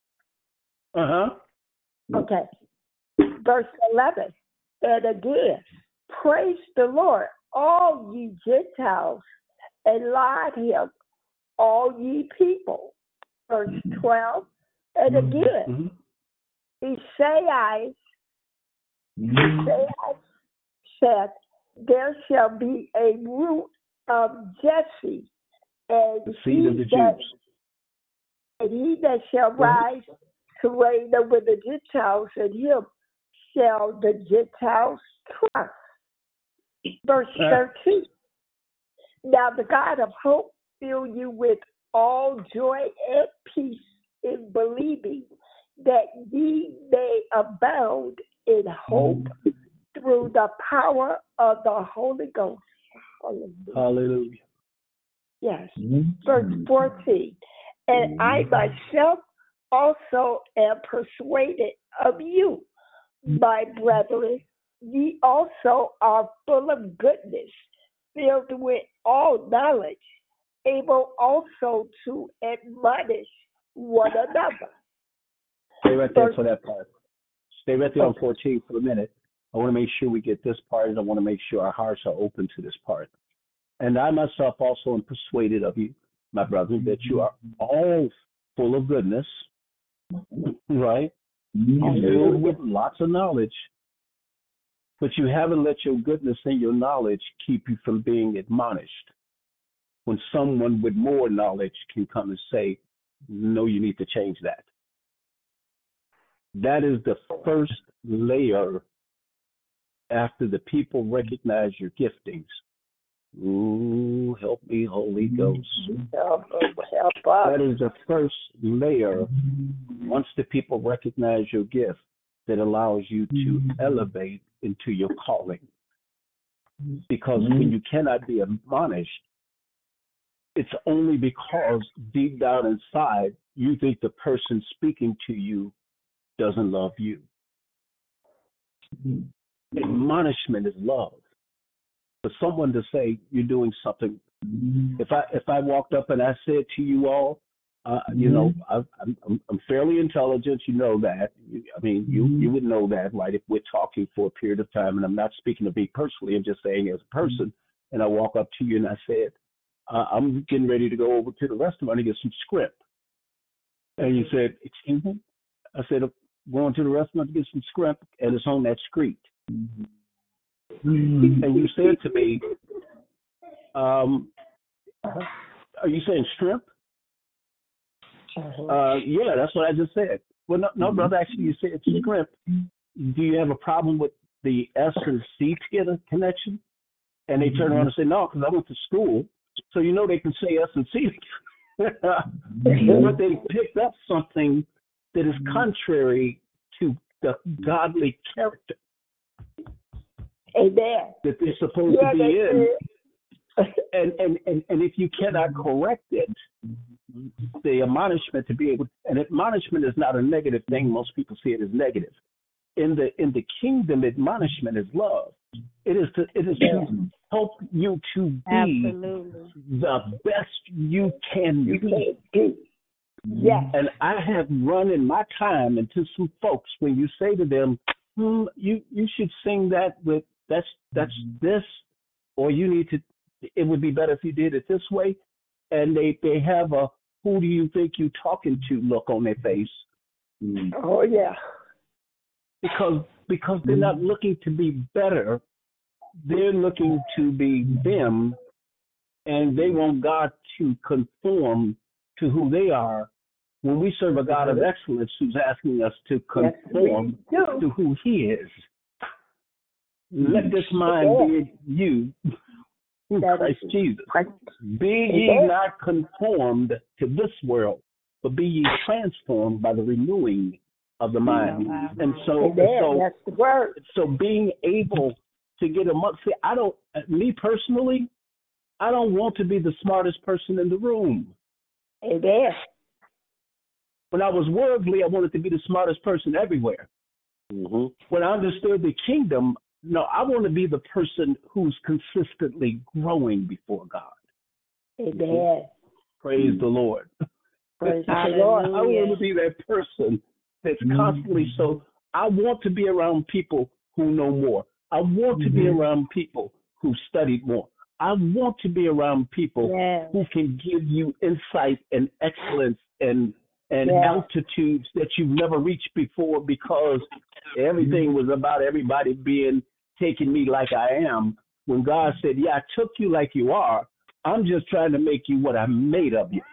Okay. Verse 11. And again, praise the Lord, all ye Gentiles, and laud him, all ye people. Verse 12. And again, Isaiah said, there shall be a root of Jesse, and the seed of the Jews. And he that shall rise to reign over the Gentiles, and him shall the Gentiles trust. Verse 13. Now the God of hope fill you with all joy and peace in believing, that ye may abound in hope through the power of the Holy Ghost. Hallelujah. Yes. Verse 14. And I myself also am persuaded of you, my brethren, ye also are full of goodness, filled with all knowledge, able also to admonish one another. Stay right there for that part. Stay right there on 14 for a minute. I want to make sure we get this part, and I want to make sure our hearts are open to this part. And I myself also am persuaded of you, my brother, that you are all full of goodness, right? Filled with lots of knowledge, but you haven't let your goodness and your knowledge keep you from being admonished. When someone with more knowledge can come and say, no, you need to change that. That is the first layer after the people recognize your giftings. Ooh, help me, Holy Ghost. Help us. That is the first layer once the people recognize your gift that allows you to elevate into your calling. Because when you cannot be admonished, it's only because deep down inside you think the person speaking to you doesn't love you. Admonishment is love. For someone to say you're doing something, if I walked up and I said to you all, you know, I'm fairly intelligent, you know that. I mean, you would know that, right? If we're talking for a period of time, and I'm not speaking to me personally, I'm just saying as a person, and I walk up to you and I said, I'm getting ready to go over to the restaurant and get some script. And you said, excuse me? I said, I'm going to the restaurant to get some script, and it's on that street. And you said to me, are you saying shrimp? Yeah, that's what I just said. Well, no, brother, actually, you said shrimp. Do you have a problem with the S and C together connection? And they turn around and say, no, because I went to school. So you know they can say S and C. But they picked up something that is contrary to the godly character that they're supposed to be in. And if you cannot correct it, the admonishment to be able, and admonishment is not a negative thing. Most people see it as negative. In the kingdom, admonishment is love. It is to help you to be the best you can be. Yes. And I have run in my time into some folks when you say to them, you should sing that with that's this, or you need to. It would be better if you did it this way. And they have a who do you think you talking to look on their face. Oh yeah. Because they're not looking to be better. They're looking to be them, and they want God to conform to who they are. When we serve a God of excellence who's asking us to conform to who he is. Let this mind be in you through Christ Jesus. Be ye not conformed to this world, but be ye transformed by the renewing of the mind. And so that's the word. So being able to get me personally, I don't want to be the smartest person in the room. Amen. When I was worldly, I wanted to be the smartest person everywhere. When I understood the kingdom, no, I want to be the person who's consistently growing before God. Amen. Praise the Lord. Praise the Lord. I want to be that person that's constantly so. I want to be around people who know more. I want to be around people who studied more. I want to be around people who can give you insight and excellence and altitudes that you've never reached before, because everything was about everybody taking me like I am. When God said, yeah, I took you like you are. I'm just trying to make you what I made of you.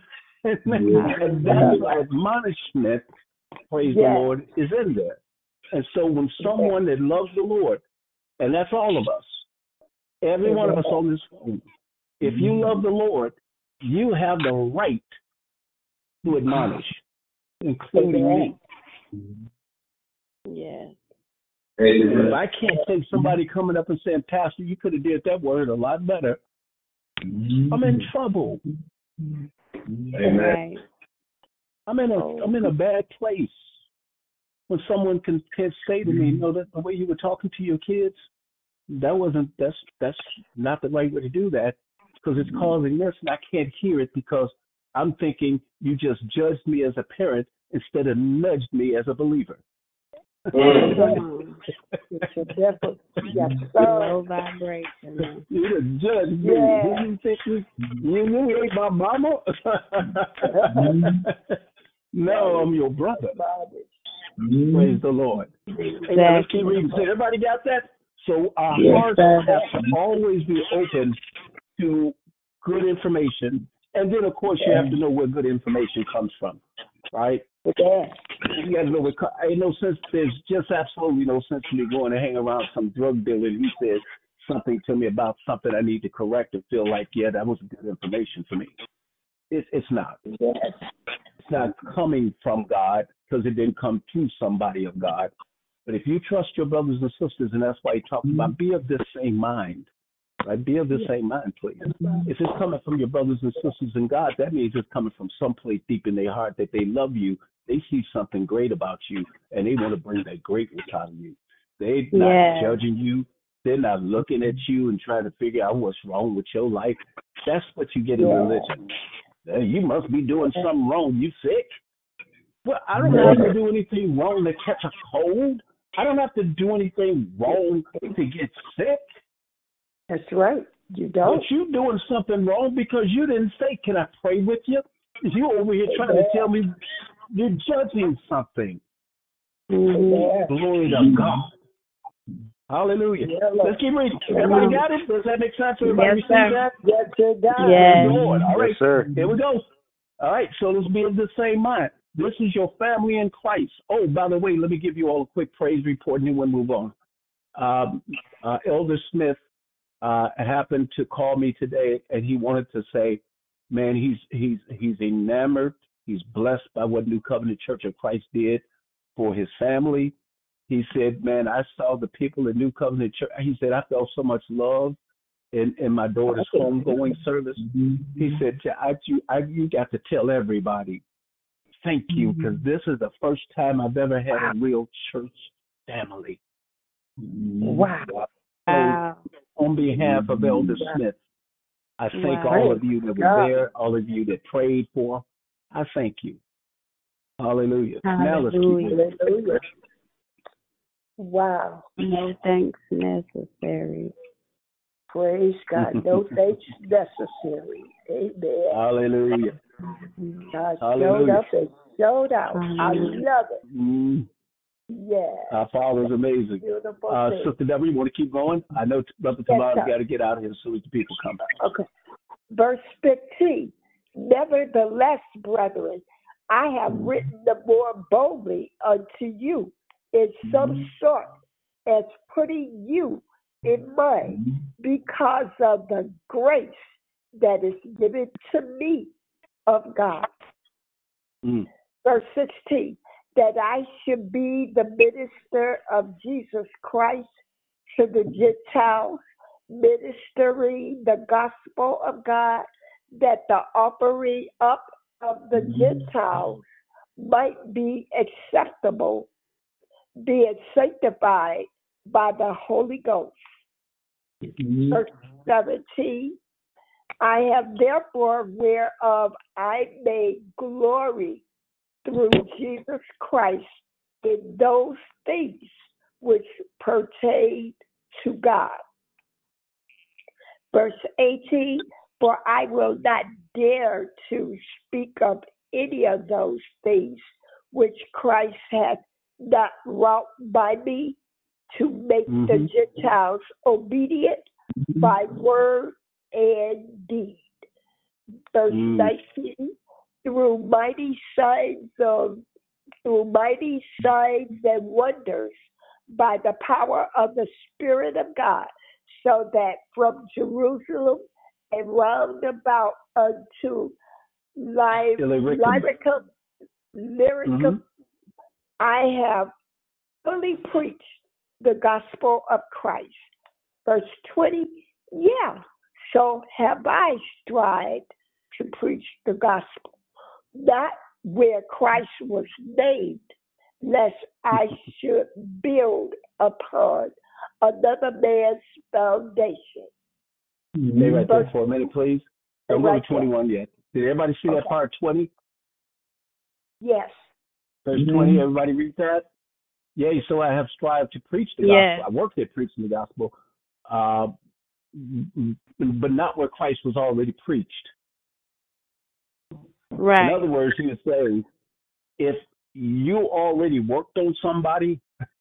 And that's why admonishment, praise the Lord, is in there. And so when someone that loves the Lord, and that's all of us, every one of us on this phone, if you love the Lord, you have the right to admonish, including me. Yeah. If I can't take somebody coming up and saying, Pastor, you could have did that word a lot better, I'm in trouble. Amen. Right. I'm in a bad place. When someone can say to me, you know, that the way you were talking to your kids, that's not the right way to do that, because it's causing this, and I can't hear it because I'm thinking you just judged me as a parent instead of nudged me as a believer. It's a difference. Low vibration. You done judged me. Who you think you ain't my mama? No, I'm your brother. Praise the Lord. Exactly. Let's keep reading. So everybody got that? So our hearts have to always be open to good information. And then, of course, you have to know where good information comes from, right? You got to know what, ain't no sense, there's just absolutely no sense in me going to hang around some drug dealer and he says something to me about something I need to correct and feel like, yeah, that was good information for me. It's not. It's not coming from God, because it didn't come to somebody of God. But if you trust your brothers and sisters, and that's why he talks about be of this same mind, right? Be of the same mind, please. If it's coming from your brothers and sisters in God, that means it's coming from someplace deep in their heart that they love you. They see something great about you, and they want to bring that greatness out of you. They're not judging you. They're not looking at you and trying to figure out what's wrong with your life. That's what you get in religion. You must be doing something wrong. You sick? Well, I don't have to do anything wrong to catch a cold. I don't have to do anything wrong to get sick. That's right. You don't. But you doing something wrong because you didn't say, can I pray with you? You over here trying to tell me you're judging something. Glory to God. Hallelujah. Let's keep reading. Everybody got it? Does that make sense? Everybody see that? Yes, it does. Yes. Lord. All right, Yes, sir. Here we go. All right, so let's be of the same mind. This is your family in Christ. Oh, by the way, let me give you all a quick praise report and then we'll move on. Elder Smith happened to call me today, and he wanted to say, man, he's enamored. He's blessed by what New Covenant Church of Christ did for his family. He said, man, I saw the people in New Covenant Church. He said, I felt so much love in my daughter's homegoing service. He said, you got to tell everybody, thank you, because this is the first time I've ever had a real church family. Wow. So, on behalf of Elder Smith, I thank all of you that were there, all of you that prayed for. I thank you. Hallelujah. Now let's keep it. Wow. No thanks necessary. Praise God. No thanks necessary. Amen. Hallelujah. God Hallelujah. showed up and showed out. I love it. Yeah. Our Father's amazing. Sister Deborah, you want to keep going? I know Brother Tobias got to get out of here as soon as the people come back. Okay. Verse 15. Nevertheless, brethren, I have written the more boldly unto you in some sort as putting you in mind because of the grace that is given to me of God. Verse 16, that I should be the minister of Jesus Christ to the Gentiles, ministering the gospel of God, that the offering up of the Gentiles might be acceptable, being sanctified by the Holy Ghost. Verse 17, I have therefore whereof I may glory through Jesus Christ in those things which pertain to God. Verse 18, for I will not dare to speak of any of those things which Christ hath not wrought by me, to make the Gentiles obedient by word and deed. Verse 19, through mighty signs and wonders by the power of the Spirit of God, so that from Jerusalem and round about unto Illyricum, I have fully preached the gospel of Christ. Verse 20, so have I strived to preach the gospel, not where Christ was named, lest I should build upon another man's foundation. Stay right there for a minute, please. Don't go to 21 yet. Did everybody see that part 20? Yes. Verse 20, everybody read that? Yea, so I have strived to preach the gospel. I worked at preaching the gospel, but not where Christ was already preached. Right. In other words, he was saying, if you already worked on somebody,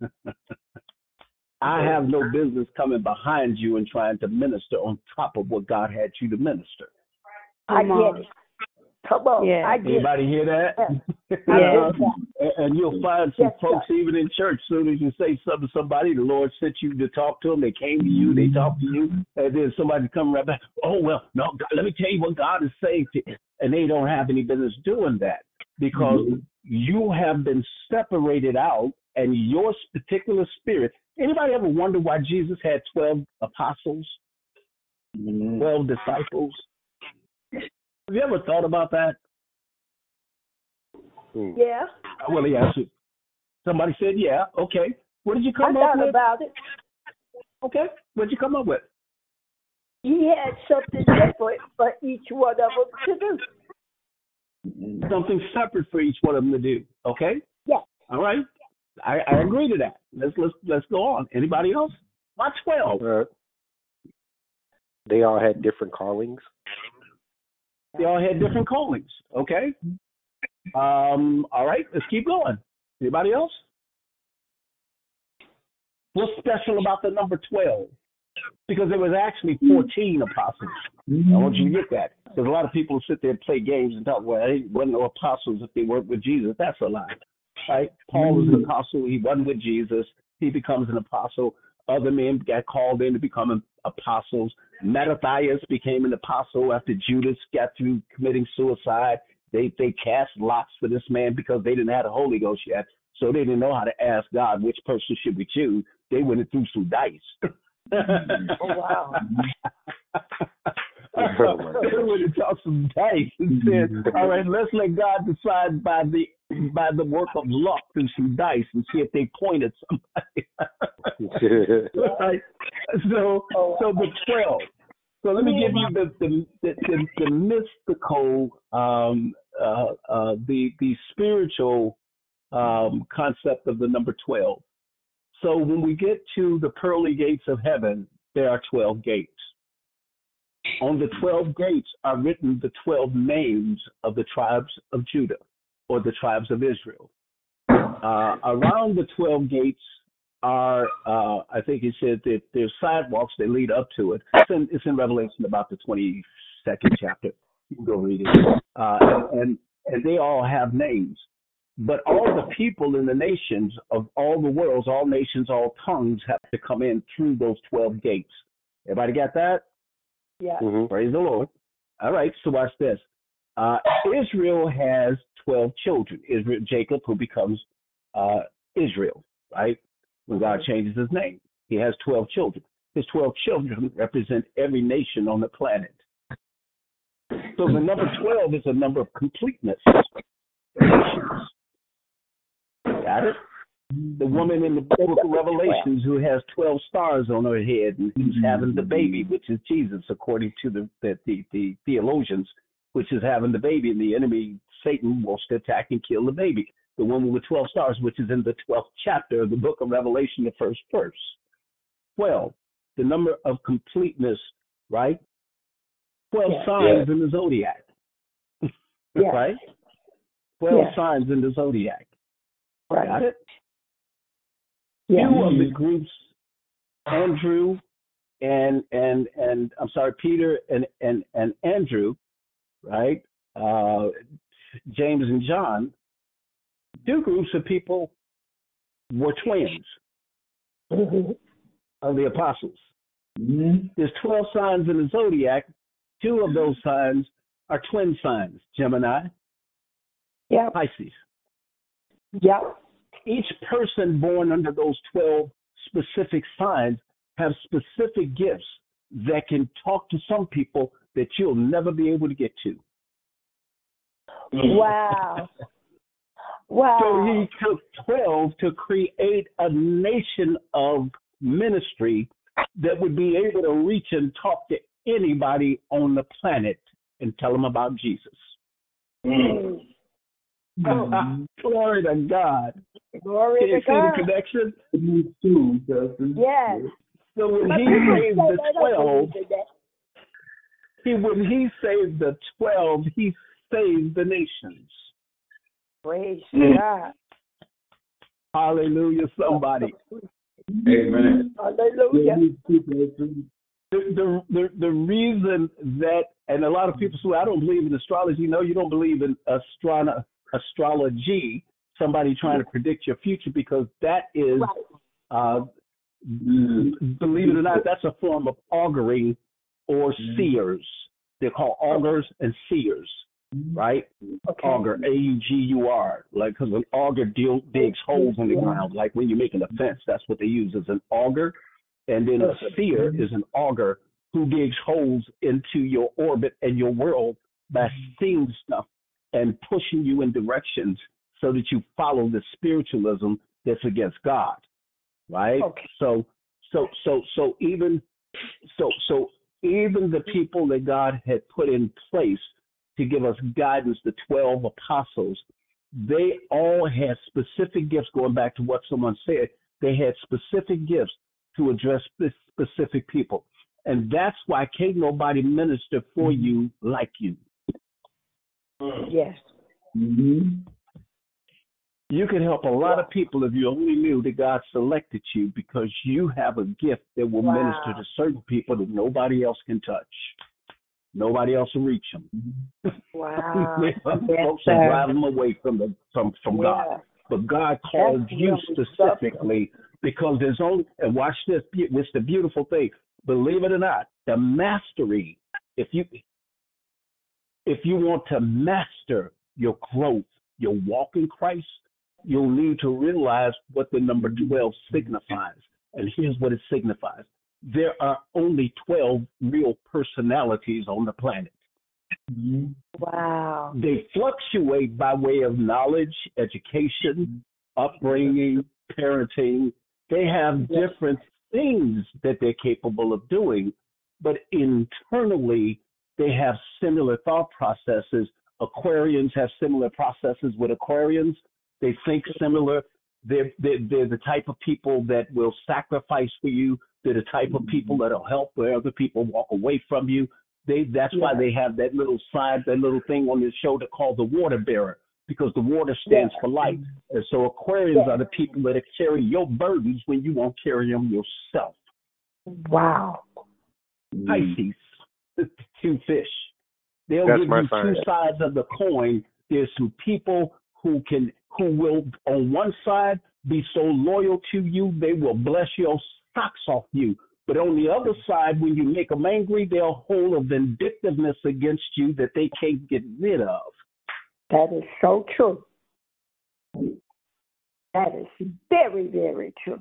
I have no business coming behind you and trying to minister on top of what God had you to minister. I get it. Come on. Yeah. I get Anybody hear that? And you'll find some folks, even in church, soon as you say something to somebody, the Lord sent you to talk to them. They came to you, they talked to you, and then somebody come right back. Oh, well, no, God, let me tell you what God is saying to you. And they don't have any business doing that. because you have been separated out, and your particular spirit. Anybody ever wonder why Jesus had 12 apostles, 12 disciples? Have you ever thought about that? Yeah. Well, he answered. Somebody said, yeah. Okay. What did you come up I thought with? about it. Okay. What did you come up with? He had something different for each one of them to do. Something separate for each one of them to do. Okay. Yeah. All right. I agree to that. Let's go on. Anybody else? Why 12? They all had different callings. They all had different callings. Okay. All right. Let's keep going. Anybody else? What's special about the number 12? Because there was actually 14 apostles. I want you to get that. Because a lot of people sit there and play games and talk, well, there wasn't no apostles if they weren't with Jesus. That's a lie. Right? Paul was an apostle. He wasn't with Jesus. He becomes an apostle. Other men got called in to become apostles. Mattathias became an apostle after Judas got through committing suicide. They cast lots for this man because they didn't have the Holy Ghost yet. So they didn't know how to ask God which person should we choose. They went and threw some dice. Oh, wow. They went and tossed some dice and said, all right, let's let God decide by the work of luck through some dice and see if they point at somebody. Right? So the 12. So let me give you the mystical, the spiritual concept of the number 12. So when we get to the pearly gates of heaven, there are 12 gates. On the 12 gates are written the 12 names of the tribes of Judah or the tribes of Israel. Around the 12 gates are, I think he said that there's sidewalks that lead up to it. It's in Revelation about the 22nd chapter. You can go read it. And they all have names. But all the people in the nations of all the worlds, all nations, all tongues have to come in through those 12 gates. Everybody got that? Yeah. Mm-hmm. Praise the Lord. All right, so watch this. Israel has 12 children. Jacob, who becomes Israel, right? When God changes his name. He has 12 children. His 12 children represent every nation on the planet. So the number 12 is a number of completeness. Got it? The woman in the book of Revelations who has 12 stars on her head and who's having the baby, which is Jesus, according to the theologians, which is having the baby, and the enemy, Satan, wants to attack and kill the baby. The woman with 12 stars, which is in the 12th chapter of the book of Revelation, the first verse. 12, the number of completeness, right? 12 signs in the zodiac, right? 12 signs in the zodiac. Right. Got it? Yeah. Two of the groups, Andrew and I'm sorry, Peter and Andrew, right? James and John, two groups of people were twins of the apostles. There's 12 signs in the zodiac. Two of those signs are twin signs, Gemini, Pisces. Each person born under those 12 specific signs have specific gifts that can talk to some people that you'll never be able to get to. Wow. So he took 12 to create a nation of ministry that would be able to reach and talk to anybody on the planet and tell them about Jesus. Glory to God. Glory Can you to see God. the connection? Yes. So when he saved the 12, when he saved the 12, he saved the nations. Praise God. Hallelujah, somebody. Amen. Hallelujah. The reason that, and a lot of people say, I don't believe in astrology. No, you don't believe in astrology, somebody trying to predict your future, because that is, believe it or not, that's a form of auguring or seers. They're called augurs and seers. right? Okay. Auger, AUGUR, like because an auger digs holes in the ground. Like when you're making a fence, that's what they use as an auger. And then a seer is an auger who digs holes into your orbit and your world by seeing stuff and pushing you in directions so that you follow the spiritualism that's against God, right? Okay. So even even the people that God had put in place to give us guidance, the 12 apostles, they all had specific gifts. Going back to what someone said, they had specific gifts to address specific people. And that's why can't nobody minister for you like you. Yes. Mm-hmm. You can help a lot of people if you only knew that God selected you, because you have a gift that will minister to certain people that nobody else can touch. Nobody else will reach them. Wow. Folks are driving them away from God. But God called you specifically because there's only, and watch this, it's the beautiful thing. Believe it or not, the mastery, if you want to master your growth, your walk in Christ, you'll need to realize what the number 12 signifies. And here's what it signifies. There are only 12 real personalities on the planet. Wow. They fluctuate by way of knowledge, education, upbringing, parenting. They have different things that they're capable of doing, but internally they have similar thought processes. Aquarians have similar processes with Aquarians. They think similar. They're the type of people that will sacrifice for you. They're the type of people that'll help where other people walk away from you. That's why they have that little thing on their shoulder called the water bearer, because the water stands for life. And so Aquarians are the people that carry your burdens when you won't carry them yourself. Wow. Pisces, two fish. They'll give you two sides of the coin. There's some people who will on one side be so loyal to you they will bless your socks off you. But on the other side, when you make them angry, they'll hold a vindictiveness against you that they can't get rid of. That is so true. That is very, very true.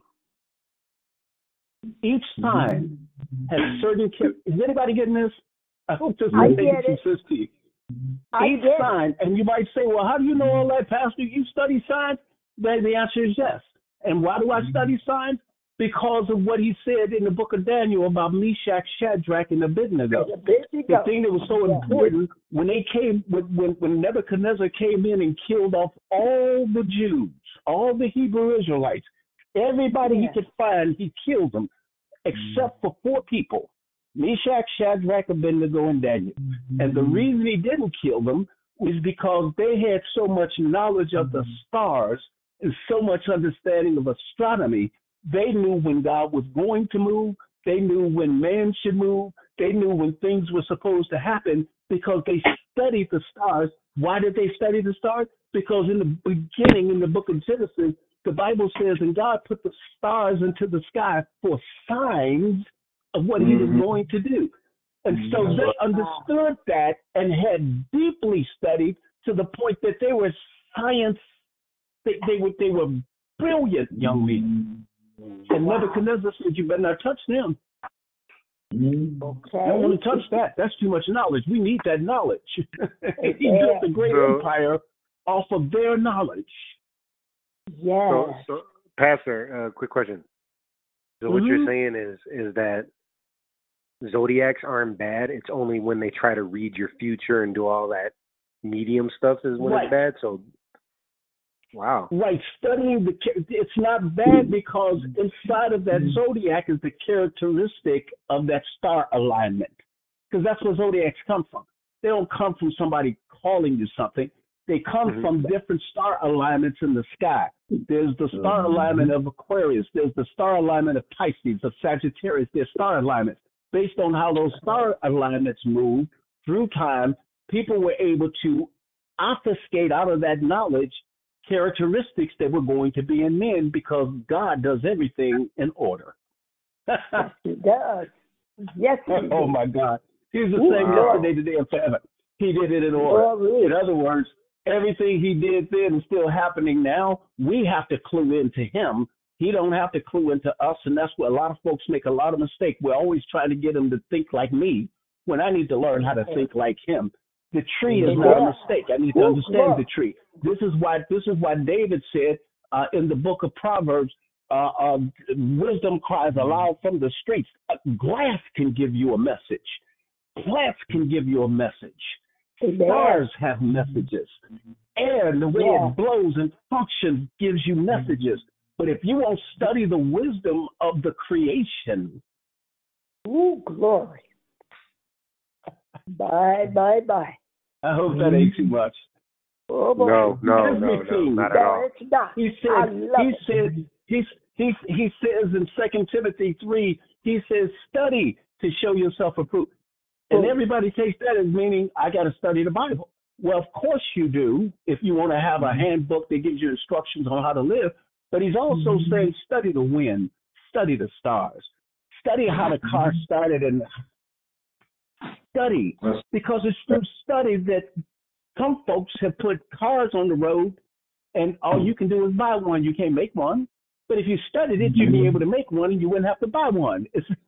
Each sign has certain characteristics. Is anybody getting this? I hope this is making some sense to you. Each sign, and you might say, well, how do you know all that, Pastor? You study signs? The answer is yes. And why do I study signs? Because of what he said in the book of Daniel about Meshach, Shadrach, and Abednego. The thing that was so important when they came, when Nebuchadnezzar came in and killed off all the Jews, all the Hebrew Israelites, everybody he could find, he killed them, except for 4 people: Meshach, Shadrach, Abednego, and Daniel. And the reason he didn't kill them was because they had so much knowledge of the stars and so much understanding of astronomy. They knew when God was going to move. They knew when man should move. They knew when things were supposed to happen because they studied the stars. Why did they study the stars? Because in the beginning, in the book of Genesis, the Bible says, and God put the stars into the sky for signs of what he was going to do. And so they understood that and had deeply studied to the point that they were science, they were brilliant young men. And Nebuchadnezzar said, you better not touch them. Okay. I don't want to touch that. That's too much knowledge. We need that knowledge. He built a great empire off of their knowledge. Yeah. So Pastor, quick question. So what you're saying is that zodiacs aren't bad. It's only when they try to read your future and do all that medium stuff is when it's bad. So, wow. Right. Studying it's not bad because inside of that zodiac is the characteristic of that star alignment. Because that's where zodiacs come from. They don't come from somebody calling you something. They come from different star alignments in the sky. There's the star alignment of Aquarius. There's the star alignment of Pisces, of Sagittarius. There's star alignments. Based on how those star alignments move through time, people were able to obfuscate out of that knowledge characteristics that were going to be in men because God does everything in order. Yes, he does. Yes, he does. Oh, my God. He's the same yesterday, today, and forever. He did it in order. Glory. In other words, everything he did then is still happening now. We have to clue into him. He don't have to clue into us, and that's where a lot of folks make a lot of mistakes. We're always trying to get him to think like me when I need to learn how to think like him. The tree is not a mistake. I need to understand the tree. This is why David said in the book of Proverbs, wisdom cries aloud from the streets. Glass can give you a message. Plants can give you a message. Stars have messages. Air, the way it blows and functions, gives you messages. But if you won't study the wisdom of the creation, ooh, glory. Bye. I hope that ain't too much. Oh, boy. No, not at all. It's not. He says in 2 Timothy 3, he says, study to show yourself approved. And everybody takes that as meaning I got to study the Bible. Well, of course you do, if you want to have a handbook that gives you instructions on how to live. But he's also saying study the wind, study the stars, study how the car started, and study, because it's through study that some folks have put cars on the road, and all you can do is buy one. You can't make one. But if you studied it, you'd be able to make one, and you wouldn't have to buy one.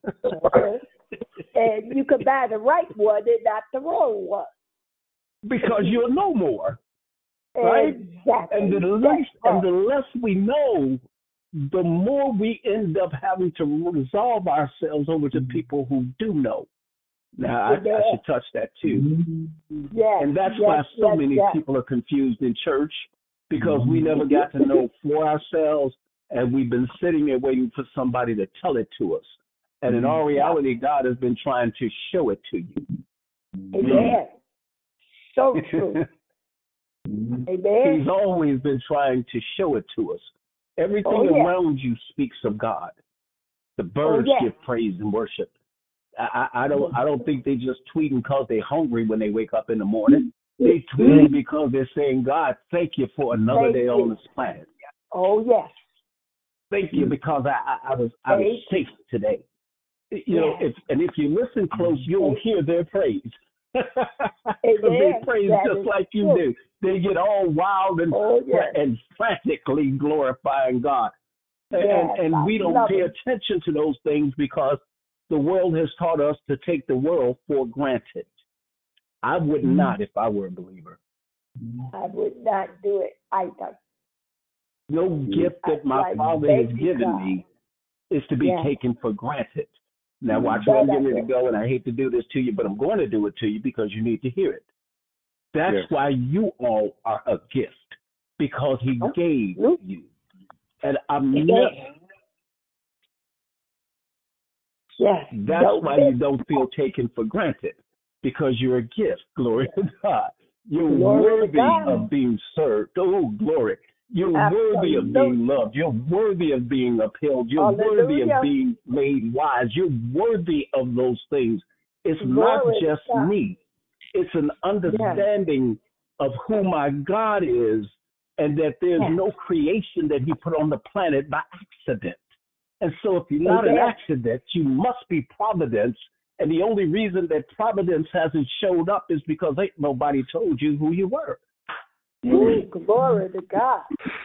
And you could buy the right one and not the wrong one. Because you'll know more. Right? Exactly. And the less we know, the more we end up having to resolve ourselves over to people who do know. Now, I should touch that too. Yes, and that's why so many people are confused in church, because we never got to know for ourselves, and we've been sitting there waiting for somebody to tell it to us. And in all reality, God has been trying to show it to you. Amen. So true. Amen. He's always been trying to show it to us. Everything around you speaks of God. The birds give praise and worship. I don't think they just tweeting because they're hungry when they wake up in the morning. They tweeting because they're saying, God, thank you for another day on this planet. Oh yes. Thank you because I was safe today. You know, if you listen close, you'll hear their praise. They praise just like you do. They get all wild and frantically glorifying God. And we don't pay attention to those things because the world has taught us to take the world for granted. I would not if I were a believer. I would not do it either. No gift that my Father has given me is to be taken for granted. Now watch where I'm getting ready to go, and I hate to do this to you, but I'm going to do it to you because you need to hear it. That's why you all are a gift, because he gave you. And that's why you don't feel taken for granted, because you're a gift. Glory to God. You're worthy of being served. Oh, glory. You're worthy of being loved. You're worthy of being upheld. You're worthy of being made wise. You're worthy of those things. It's not just me. It's an understanding of who my God is, and that there's no creation that he put on the planet by accident. And so if you're not an accident, you must be providence. And the only reason that providence hasn't showed up is because ain't nobody told you who you were. Ooh, glory to God.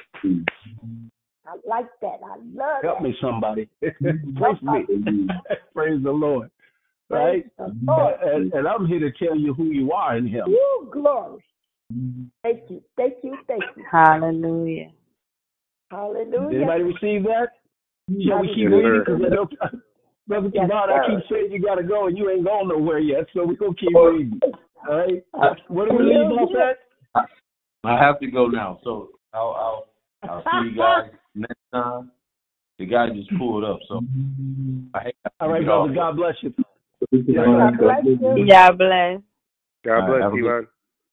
I like that. I love Help that. me, somebody. Praise me. Praise the Lord. Right? And I'm here to tell you who you are in him. Ooh, glory. Thank you. Thank you. Thank you. Hallelujah. Hallelujah. Anybody receive that? Shall we keep reading? Because Brother Kevon, I keep saying you got to go, and you ain't going nowhere yet, so we're going to keep reading. All right? What do we leave off at? I have to go now, so I'll see you guys next time. The guy just pulled up, so all right, brother. God bless you. God bless you. God bless. God bless you, man.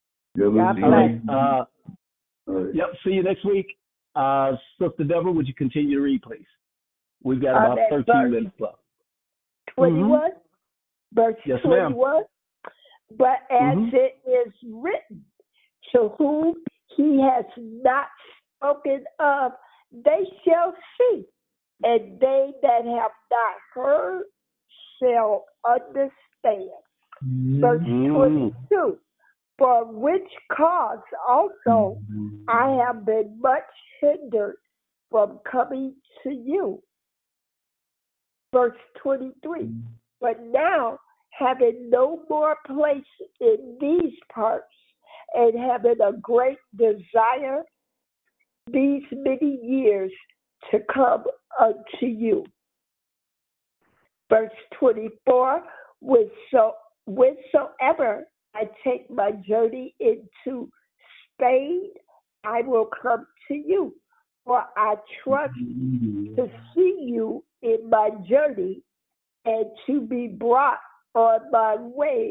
God bless. Yep. See you next week. Sister Deborah, would you continue to read, please? We've got about 13 minutes left. 21, verse 21. Ma'am. But as it is written, to whom he has not spoken of, they shall see, and they that have not heard shall understand. Verse 22. For which cause also I have been much hindered from coming to you. Verse 23. But now, having no more place in these parts, and having a great desire these many years to come unto you. Verse 24, whensoever I take my journey into Spain, I will come to you, for I trust to see you in my journey and to be brought on my way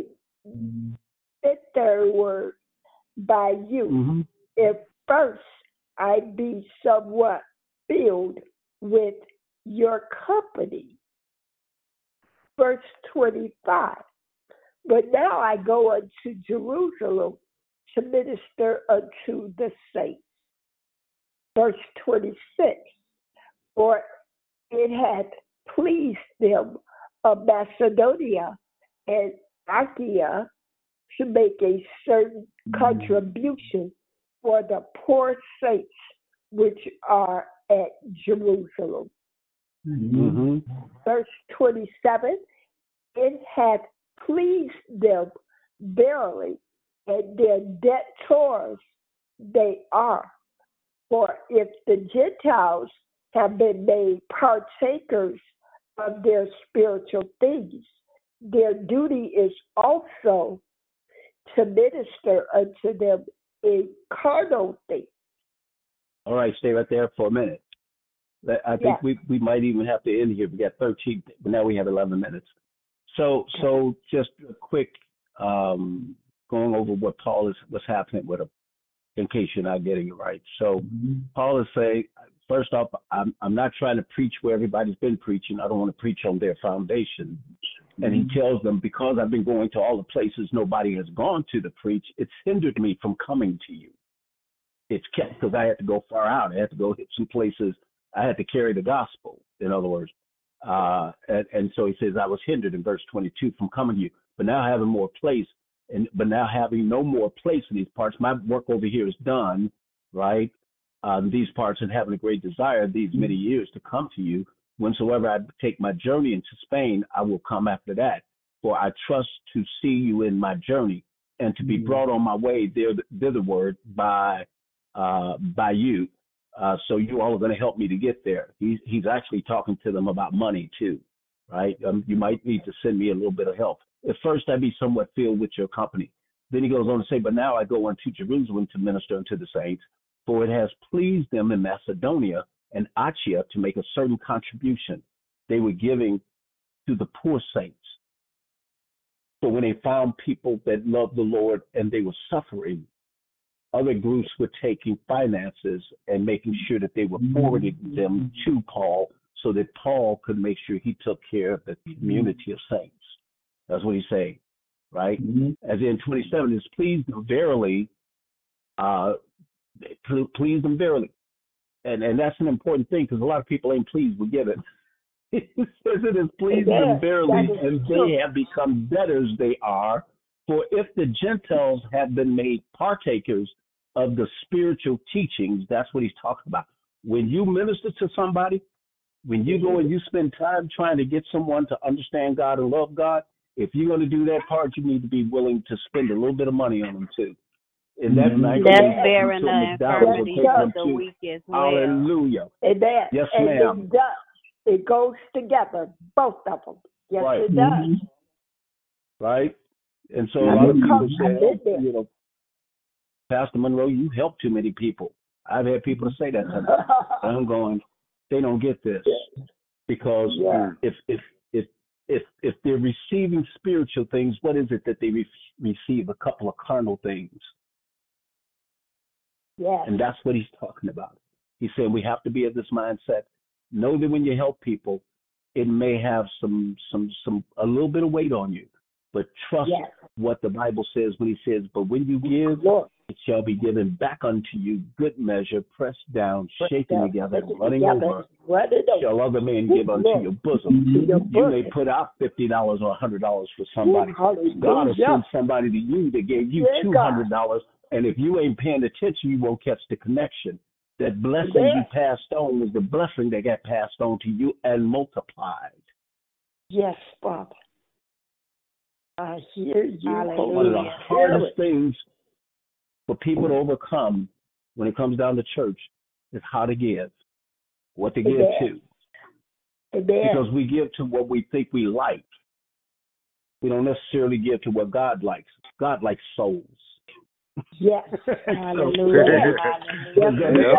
thitherward by you. If first I be somewhat filled with your company. Verse 25. But now I go unto Jerusalem to minister unto the saints. Verse 26. For it hath pleased them of Macedonia and Achaia to make a certain contribution for the poor saints which are at Jerusalem. Verse 27, it hath pleased them verily, and their debtors they are. For if the Gentiles have been made partakers of their spiritual things, their duty is also to minister unto them in carnal things. All right, stay right there for a minute. I think we might even have to end here. We got 13, but now we have 11 minutes. So just a quick going over what Paul what's happening with him, in case you're not getting it right. So Paul is saying, first off, I'm not trying to preach where everybody's been preaching. I don't want to preach on their foundation. And he tells them, because I've been going to all the places nobody has gone to preach, it's hindered me from coming to you. It's kept, because I had to go far out. I had to go hit some places. I had to carry the gospel, in other words. And so he says, I was hindered in verse 22 from coming to you. But now having more place, but now having no more place in these parts, my work over here is done, right? These parts, and having a great desire these many years to come to you. Whensoever I take my journey into Spain, I will come after that. For I trust to see you in my journey, and to be brought on my way thitherward by you. So you all are going to help me to get there. He's actually talking to them about money too, right? You might need to send me a little bit of help. At first, I be somewhat filled with your company. Then he goes on to say, but now I go unto Jerusalem to minister unto the saints, for it has pleased them in Macedonia and Achaia to make a certain contribution they were giving to the poor saints. So when they found people that loved the Lord and they were suffering, other groups were taking finances and making sure that they were forwarding them to Paul, so that Paul could make sure he took care of the community of saints. That's what he's saying, right? As in 27, it's pleased them verily, pleased them verily. And that's an important thing, because a lot of people ain't pleased with giving. It says it has pleased them verily, and they have become debtors they are. For if the Gentiles have been made partakers of the spiritual teachings, that's what he's talking about. When you minister to somebody, when you go and you spend time trying to get someone to understand God and love God, if you're going to do that part, you need to be willing to spend a little bit of money on them too. And that's bearing the infirmities of the weak as well. Hallelujah. Amen. Yes, and ma'am. It does. It goes together, both of them. Yes, right. It does. Right? And so a lot of people say, you know, Pastor Monroe, you help too many people. I've had people say that to me. And I'm going, they don't get this. Because if they're receiving spiritual things, what is it that they receive? A couple of carnal things. Yes. And that's what he's talking about. He's saying we have to be of this mindset. Know that when you help people, it may have a little bit of weight on you, but trust what the Bible says when he says, but when you give, it shall be given back unto you, good measure, pressed down, Pressed shaken down, together, and shaken running together, over, run it over. shall other men Ooh, give unto Lord, your bosom. to your You may bosom. put out $50 or $100 for Ooh, somebody. God will hallelujah. send somebody to you that gave you Yeah, God. $200, and if you ain't paying attention, you won't catch the connection. That blessing you Yes, passed on was the blessing that got passed on to you and multiplied. yes, Father. I hear you, One of the Holy Hallelujah. hardest Spirit. things for people to overcome when it comes down to church is how to give, what to give Amen. to. Amen. Because we give to what we think we like. We don't necessarily give to what God likes. God likes souls. Yes. Hallelujah. Yes, Hallelujah.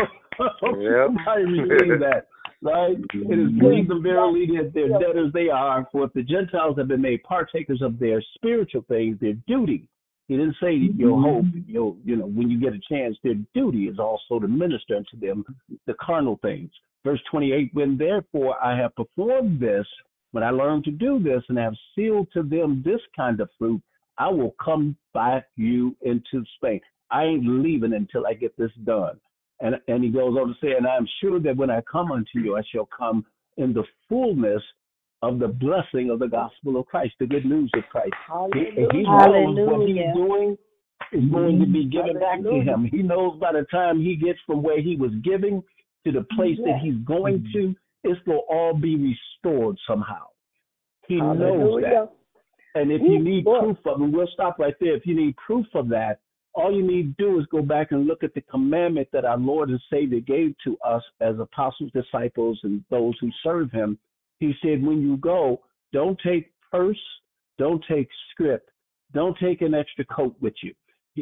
Somebody receive that, right? It is believed them verily that their debtors they are, for if the Gentiles have been made partakers of their spiritual things, their duty. He didn't say your hope, when you get a chance, their duty is also to minister unto them the carnal things. Verse 28, when therefore I have performed this, when I learned to do this and have sealed to them this kind of fruit, I will come back you into Spain. I ain't leaving until I get this done. And he goes on to say, and I am sure that when I come unto you, I shall come in the fullness of the blessing of the gospel of Christ, the good news of Christ. He knows what he's doing is going to be given back to him. He knows by the time he gets from where he was giving to the place that he's going to, it's going to all be restored somehow. He knows that. And if you need proof of it, we'll stop right there. If you need proof of that, all you need to do is go back and look at the commandment that our Lord and Savior gave to us as apostles, disciples, and those who serve him. He said, when you go, don't take purse, don't take script, don't take an extra coat with you.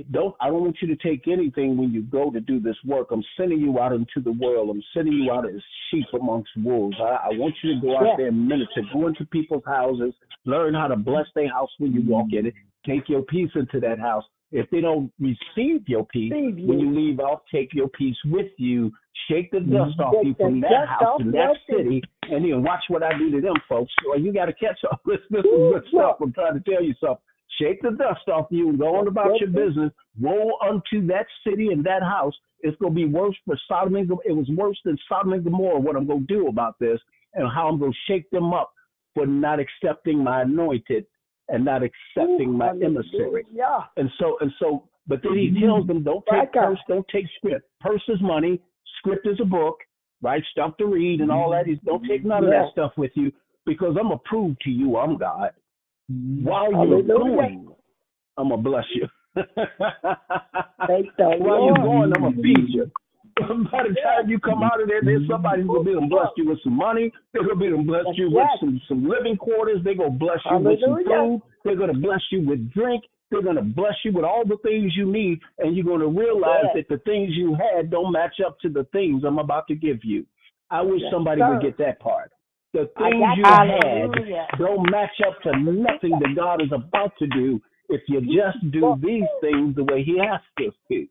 I don't want you to take anything when you go to do this work. I'm sending you out into the world. I'm sending you out as sheep amongst wolves. I want you to go out there and minister, go into people's houses, learn how to bless their house when you walk in it, take your peace into that house. If they don't receive your peace, when you leave out, take your peace with you, shake the dust off you from that house in that city, and then watch what I do to them folks. So you got to catch up. This is good stuff. I'm trying to tell you something. Shake the dust off you and go on about your business. Woe unto that city and that house. It's going to be worse for Sodom and Gomorrah. It was worse than Sodom and Gomorrah, what I'm going to do about this and how I'm going to shake them up for not accepting my anointed and not accepting my emissary. And so, but then he tells them, don't take purse, don't take script. Purse is money, script is a book, right? Stuff to read and all that. Don't take none of that stuff with you because I'm going to prove to you I'm God. While you're going, I'm going to bless you. While you're going, I'm going to feed you. By the time you come out of there, there's somebody's going to be able to bless you with some money. They're going to be able to bless you with some living quarters. They're going to bless you with some food. They're going to bless you with drink. They're going to bless you with all the things you need. And you're going to realize that the things you had don't match up to the things I'm about to give you. I wish somebody would get that part. The things you had don't match up to nothing that God is about to do if you just do these things the way he asked us to.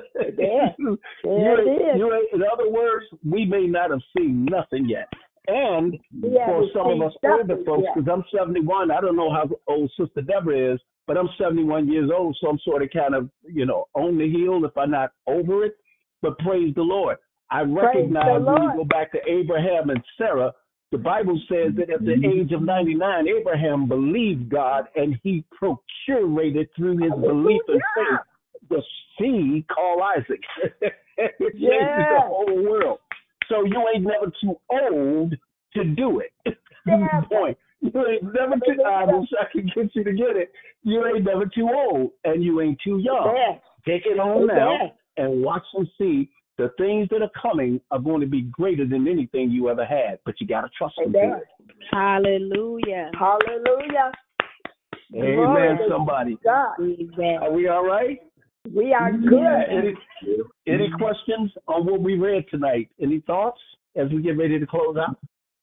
In other words, we may not have seen nothing yet. And for some of us older folks, because I'm 71, I don't know how old Sister Deborah is, but I'm 71 years old, so I'm sort of kind of, on the heel if I'm not over it. But praise the Lord. I recognize when you go back to Abraham and Sarah, the Bible says that at the age of 99, Abraham believed God and he procurated through his belief and faith the seed called Isaac. It changed the whole world. So you ain't never too old to do it. Point. You ain't never too old. I wish I could get you to get it. You ain't never too old and you ain't too young. Take it on now and watch and see. The things that are coming are going to be greater than anything you ever had, but you got to trust them. Hallelujah. Hallelujah. Amen, somebody. Amen. Are we all right? We are good. Any questions on what we read tonight? Any thoughts as we get ready to close out?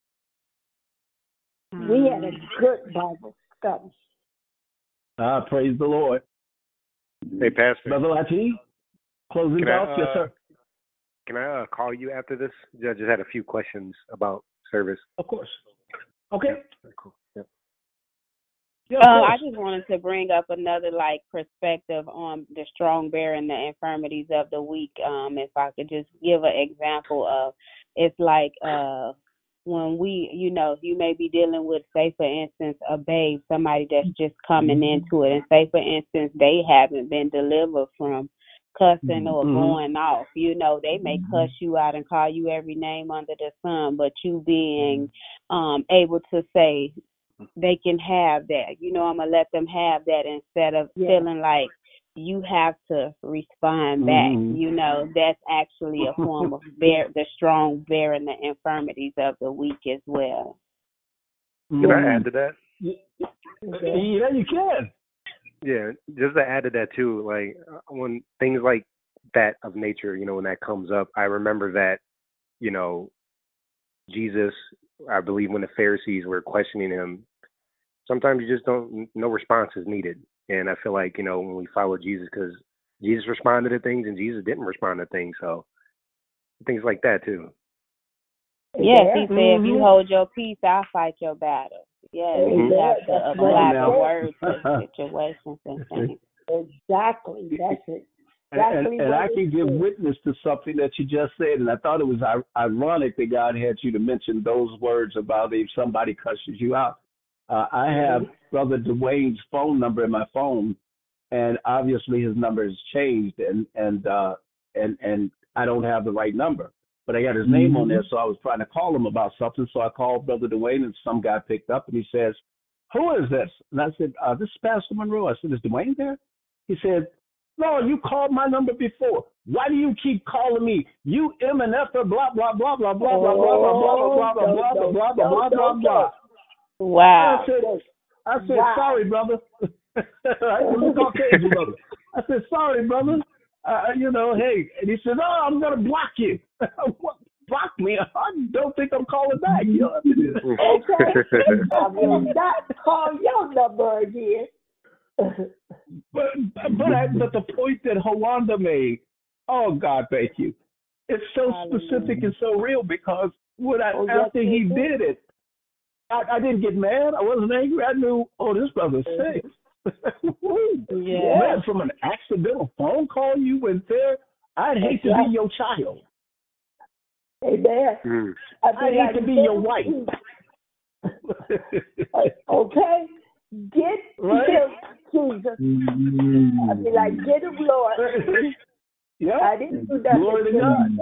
We had a good Bible study. Praise the Lord. Hey, Pastor. Brother Lati, closing thoughts? Yes, sir. Can I call you after this? I just had a few questions about service. Of course. Okay. Yeah, cool. Yep. Yeah, of I course. just wanted to bring up another like perspective on the strong bearing the infirmities of the weak. If I could just give an example of, it's like when we, you may be dealing with, say for instance, a babe, somebody that's just coming into it, and say for instance they haven't been delivered from cussing or going off. They may cuss you out and call you every name under the sun, but you being able to say, they can have that. I'm gonna let them have that instead of feeling like you have to respond back. That's actually a form of the strong bearing the infirmities of the weak as well. Can I add to that? Yeah, you can. Yeah, just to add to that too, like when things like that of nature, when that comes up, I remember that, Jesus, I believe when the Pharisees were questioning him, sometimes you just don't, no response is needed. And I feel like, when we follow Jesus, because Jesus responded to things and Jesus didn't respond to things. So things like that too. Yes, he said, if you hold your peace, I'll fight your battle. Yes, you have to apply the word to situations and things. Exactly, that's it. And I can give witness to something that you just said, and I thought it was ironic that God had you to mention those words about if somebody cusses you out. I have Brother Dwayne's phone number in my phone, and obviously his number has changed, and I don't have the right number, but I got his name on there, so I was trying to call him about something. So I called Brother Dwayne, and some guy picked up, and he says, "Who is this?" And I said, "This is Pastor Monroe." I said, "Is Dwayne there?" He said, "No, you called my number before. Why do you keep calling me? You MNF blah blah blah blah blah blah blah blah blah blah blah blah blah blah blah blah." Wow. I said, "Sorry, brother." I'm Caucasian, brother. I said, "Sorry, brother. Hey." And he said, "Oh, I'm gonna block you." Block me? I don't think I'm calling back. Okay. I will not call your number again. But the point that Hawanda made, oh God, thank you. It's so specific and so real, because after he did it, I didn't get mad. I wasn't angry. I knew, this brother's sick. Man, from an accidental phone call you went there, I'd hate to be your child. Amen. I'd hate to be your wife. Okay? Get him, Jesus. I'd be like, get him, Lord. Yeah. I didn't do that. Glory to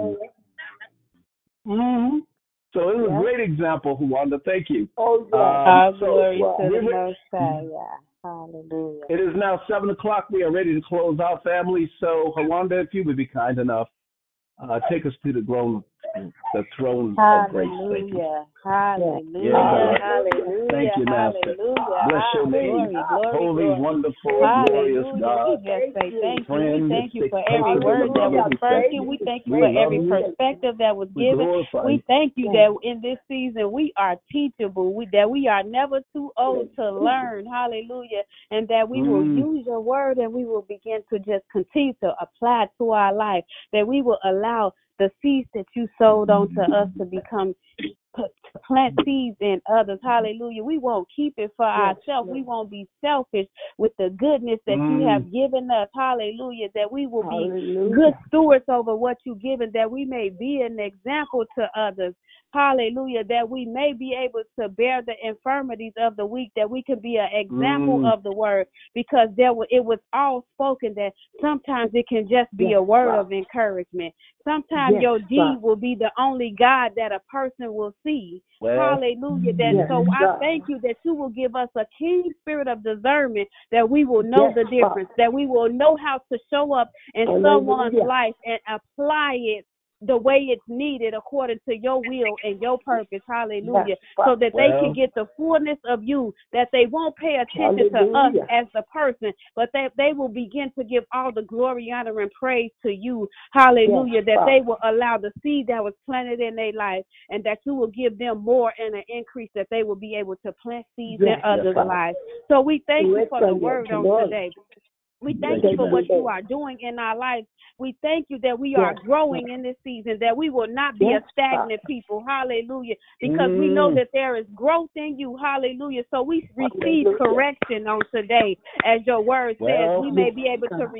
God. So it was a great example, Hawanda. Thank you. Oh, yeah. Glory to the Most High. Yeah. Hallelujah. It is now 7:00. We are ready to close out, family. So, Hawanda, if you would be kind enough, take us to the throne of grace. Thank you. Hallelujah. Hallelujah. Thank you, Master. Bless your name. Holy, wonderful, glorious God. We just say thank you. We thank you for every word that was spoken. We thank you for every perspective that was given. We thank you that in this season we are teachable, that we are never too old to learn. Hallelujah. And that we will use your word, and we will begin to just continue to apply it to our life, that we will allow the seeds that you sowed onto us to become plant seeds in others. Hallelujah. We won't keep it for ourselves. We won't be selfish with the goodness that you have given us. Hallelujah. That we will be good stewards over what you've given, that we may be an example to others. Hallelujah. That we may be able to bear the infirmities of the weak, that we can be an example of the word, because it was all spoken that sometimes it can just be a word of encouragement. Sometimes your deed will be the only God that a person will see. Hallelujah. So I thank you that you will give us a keen spirit of discernment, that we will know the difference, that we will know how to show up in someone's life and apply it the way it's needed according to your will and your purpose. Hallelujah. So that they can get the fullness of you, that they won't pay attention to us as the person, but that they will begin to give all the glory, honor, and praise to you. Hallelujah. That they will allow the seed that was planted in their life, and that you will give them more and an increase, that they will be able to plant seeds in others' lives. So we thank you for the word on today. We thank you for what you are doing in our lives. We thank you that we are growing in this season, that we will not be a stagnant people. Hallelujah. Because we know that there is growth in you. Hallelujah. So we receive correction on today, as your word says. We may be able to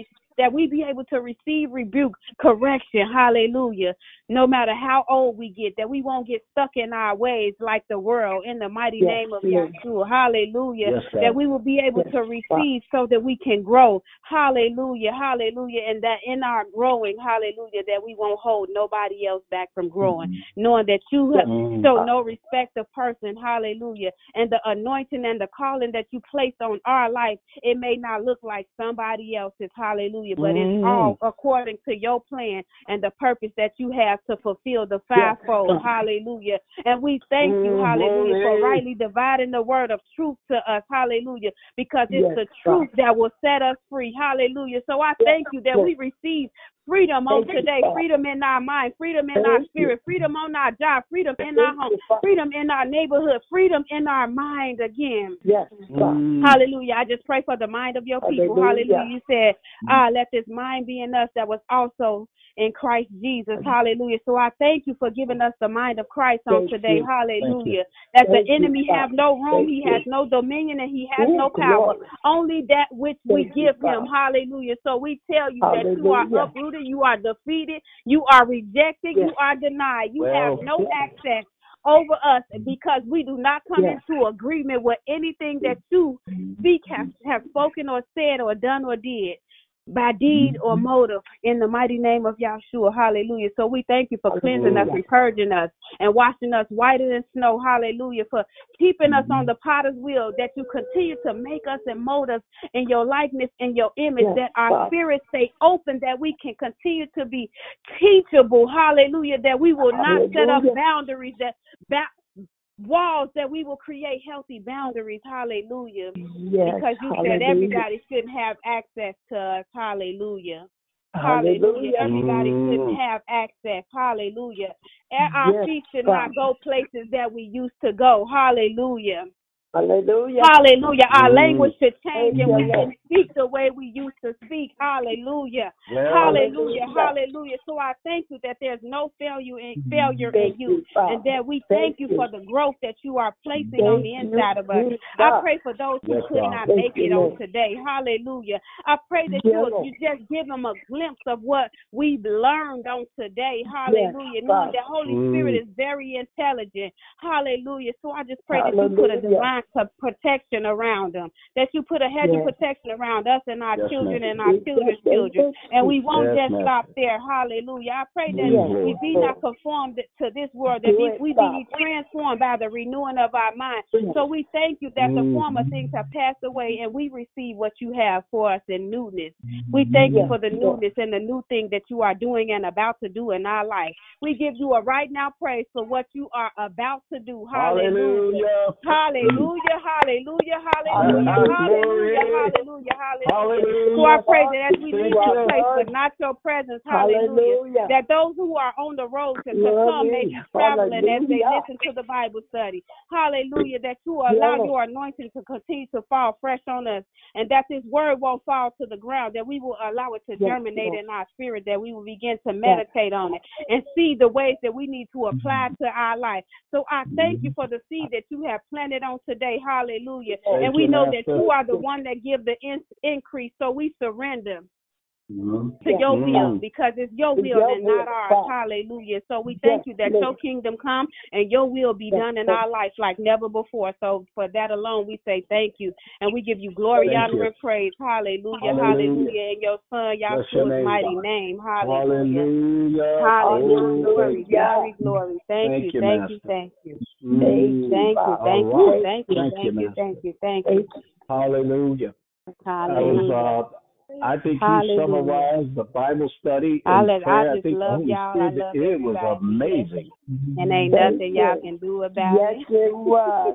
receive rebuke, correction. Hallelujah. No matter how old we get, that we won't get stuck in our ways like the world, in the mighty name of Yeshua. Hallelujah. Yes, that we will be able to receive so that we can grow. Hallelujah. Hallelujah. And that in our growing, hallelujah, that we won't hold nobody else back from growing, knowing that you show no respect of person. Hallelujah. And the anointing and the calling that you placed on our life, it may not look like somebody else's. Hallelujah. But it's all according to your plan and the purpose that you have to fulfill the fivefold. Hallelujah. And we thank you, hallelujah, for rightly dividing the word of truth to us. Hallelujah. Because it's the truth that will set us free. Hallelujah. So I thank you that we receive freedom on today, freedom in our mind, freedom in our spirit, freedom on our job, freedom in our home, freedom in our neighborhood, freedom in our mind again. Hallelujah. I just pray for the mind of your people. Hallelujah. You said, let this mind be in us that was also in Christ Jesus. Hallelujah. So I thank you for giving us the mind of Christ on today. Hallelujah. That the enemy have no room, he has no dominion, and he has no power. Only that which we give him. Hallelujah. So we tell you that you are uprooted, you are defeated, you are rejected, you are denied. You have no access over us because we do not come into agreement with anything that you speak, have spoken or said or done or did, by deed or motive, in the mighty name of Yahshua. Hallelujah. So we thank you for cleansing us and purging us and washing us whiter than snow. Hallelujah. For keeping us on the potter's wheel, that you continue to make us and mold us in your likeness and your image, that our spirits stay open, that we can continue to be teachable. Hallelujah. That we will not set up boundaries, walls, that we will create healthy boundaries. Hallelujah. Because you said everybody shouldn't have access to us. Hallelujah. Hallelujah. Everybody shouldn't have access. Hallelujah. Our feet should not go places that we used to go. Hallelujah. Hallelujah. Hallelujah. Our language should change and we can speak the way we used to speak. Hallelujah. Hallelujah. Hallelujah. So I thank you that there's no failure in you, and that we thank you for the growth that you are placing on the inside of us. I pray for those who could not make it on today. Hallelujah. I pray that you just give them a glimpse of what we've learned on today. Hallelujah. Knowing that Holy Spirit is very intelligent. Hallelujah. So I just pray that you put a divine protection around them, that you put a hedge of protection around us and our children and our children's children, and we won't just stop there. Hallelujah. I pray that we be not conformed to this world, that we be transformed by the renewing of our mind. So we thank you that the former things have passed away and we receive what you have for us in newness. We thank you for the newness and the new thing that you are doing and about to do in our life. We give you a right now praise for what you are about to do. Hallelujah. Hallelujah. Hallelujah, hallelujah, hallelujah, hallelujah, hallelujah. So I pray that as we leave this place, but not your presence, hallelujah, that those who are on the road to come may be traveling as they listen to the Bible study. Hallelujah, that you allow your anointing to continue to fall fresh on us, and that this word won't fall to the ground, that we will allow it to germinate in our spirit, that we will begin to meditate on it and see the ways that we need to apply to our life. So I thank you for the seed that you have planted on today. Hallelujah. And we know that you are the one that give the increase. So we surrender to your will, because it's your will and not ours. Hallelujah. So we thank you that your kingdom come and your will be done in our life like never before. So for that alone, we say thank you. And we give you glory, honor, and praise. Hallelujah. Hallelujah. In your son, Yahshua's mighty name. Hallelujah. Hallelujah. Glory, glory, glory. Thank you. Thank you. Thank you. Thank you. Thank you. Thank you. Thank you. Thank you. Thank you. Hallelujah. Hallelujah. I think you summarized the Bible study and prayer. I think love y'all. It was amazing. And ain't nothing y'all can do about it. Yes, it was.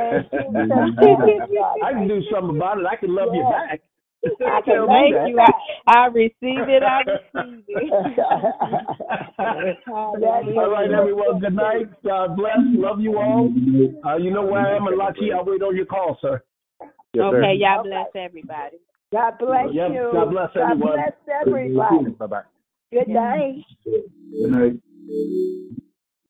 I can do something about it. I can love you back. I can thank you. I receive it. I receive it. All right, everyone. Good night. God bless. Love you all. You know where I am in Lachi. I'll wait on your call, sir. Yes, okay, y'all bless everybody. God bless Yep. you. God bless everyone. God bless everybody. Bye-bye. Good night. Good night.